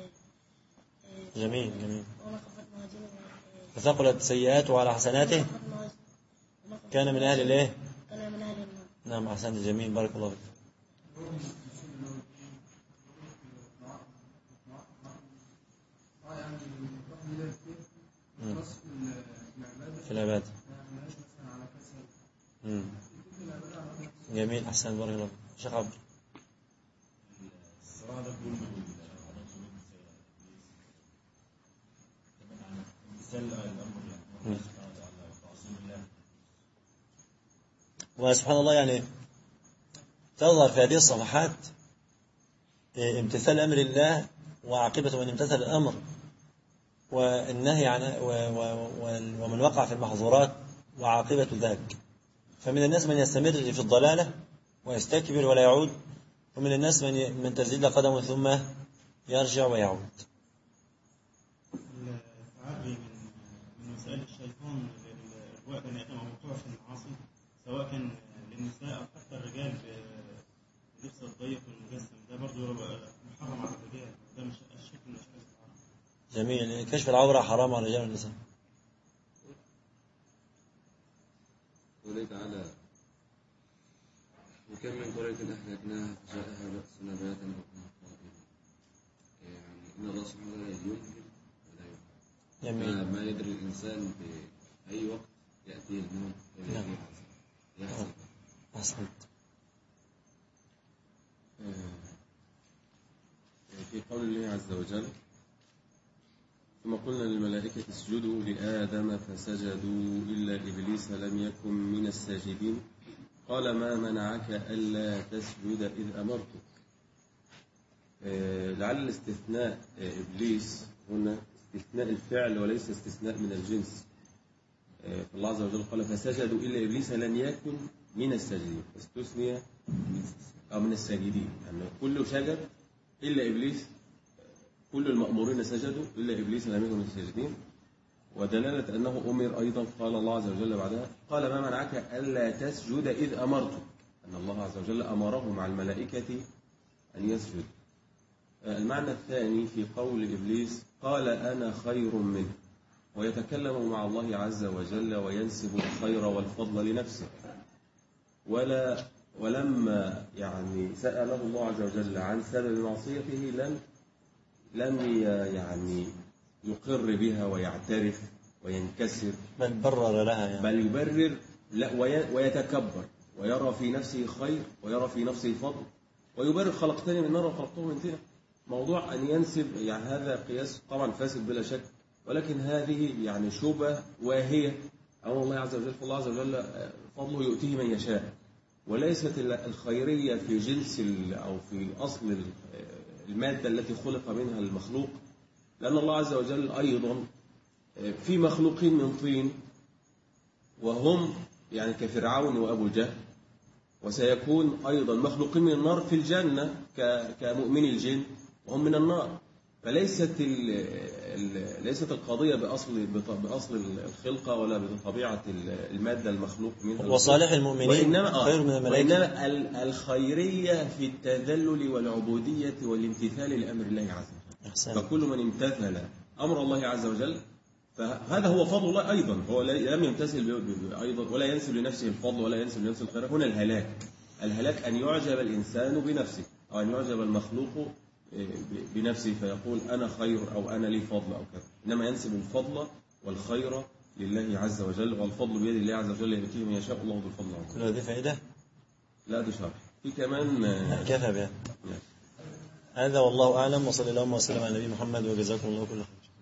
جميل ومن خفت موازينه فثقلت سيئاته على حسناته كان من أهل الإيه؟ كان من أهل النار. نعم، أحسنت، جميل، بارك الله فيك. في العبادة. جميل، أحسن، بارك الله فيك. شيخ عبد. وسبحان الله يعني تظهر في هذه الصفحات امتثال أمر الله وعاقبة من امتثل الأمر والنهي عن ومن وقع في المحظورات وعاقبة ذلك. فمن الناس من يستمر في الضلالة ويستكبر ولا يعود، ومن الناس من تزيد قدمه ثم يرجع ويعود. من وسائل الشيطان للإغواء بني آدم أو الوقوع في المعاصي، سواء كان للنساء أو حتى الرجال بلبس الضيق والمجسم، ده برضه محرم على الرجال، ده مش الشكل من أشكال العورة. جميل. كشف العورة حرام على الرجال والنساء. قوله تعالى: وكم من قرية أهلكناها فجاءها بأسنا بياتا وهم قائلون. يعني إن الله سبحانه وتعالى يمهل ولا يمهل. ما يدري الإنسان بأي وقت يأتيه الموت ويحزن. أحسنت. في قول الله عز وجل: ثم قلنا للملائكة اسجدوا لآدم فسجدوا إلا إبليس لم يكن من الساجدين قال ما منعك ألا تسجد إذ أمرتك. لعل الاستثناء إبليس هنا استثناء الفعل وليس استثناء من الجنس. فالله عز وجل قال فسجدوا إلا إبليس لم يكن من الساجدين، استثني من الساجدين، يعني كل سجد إلا إبليس، كل المأمورين سجدوا إلا إبليس لم يكن من الساجدين. ودلالة أنه أمر أيضا قال الله عز وجل بعدها قال ما منعك ألا تسجد إذ أمرتك، أن الله عز وجل أمره مع الملائكة أن يسجد. المعنى الثاني في قول إبليس قال أنا خير منه، ويتكلم مع الله عز وجل وينسب الخير والفضل لنفسه. ولما يعني سأله الله عز وجل عن سبب معصيته لم يعني يقر بها ويعترف وينكسر، بل برر لها يعني. بل يبرر ويتكبر ويرى في نفسه خير ويرى في نفسه فضل ويبرر خلقتني من نار وخلقته من طين. موضوع أن ينسب يعني هذا قياس طبعا فاسد بلا شك، ولكن هذه يعني شبهة واهية أمام الله عز وجل. فالله عز وجل فضله يؤتيه من يشاء، وليست الخيرية في جنس أو في أصل المادة التي خلق منها المخلوق، لأن الله عز وجل أيضا في مخلوقين من طين وهم يعني كفرعون وأبو جهل، وسيكون أيضا مخلوقين من النار في الجنة كمؤمني الجن وهم من النار. فليست ليست القضية بأصل الخلقة ولا بطبيعة المادة المخلوق منها، وصالح المؤمنين خير من الملائكة، وإنما الخيرية في التذلل والعبودية والامتثال لأمر الله عز وجل. فكل من امتثل أمر الله عز وجل فهذا هو فضل الله أيضا، هو لم يمتثل أيضا ولا ينسب لنفسه الفضل ولا ينسب لنفسه الخير. هنا الهلاك أن يعجب الإنسان بنفسه أو أن يعجب المخلوق بنفسه فيقول أنا خير أو أنا لي فضل أو كذا، إنما ينسب الفضل والخير لله عز وجل، والفضل بيد الله عز وجل يؤتيه من يشاء الله ذو الفضل العظيم. كل هذه فائدة؟ لا دي شرح في كمان كفى بها. هذا والله أعلم، وصلى الله وسلم على نبي محمد، وجزاكم الله كل خير.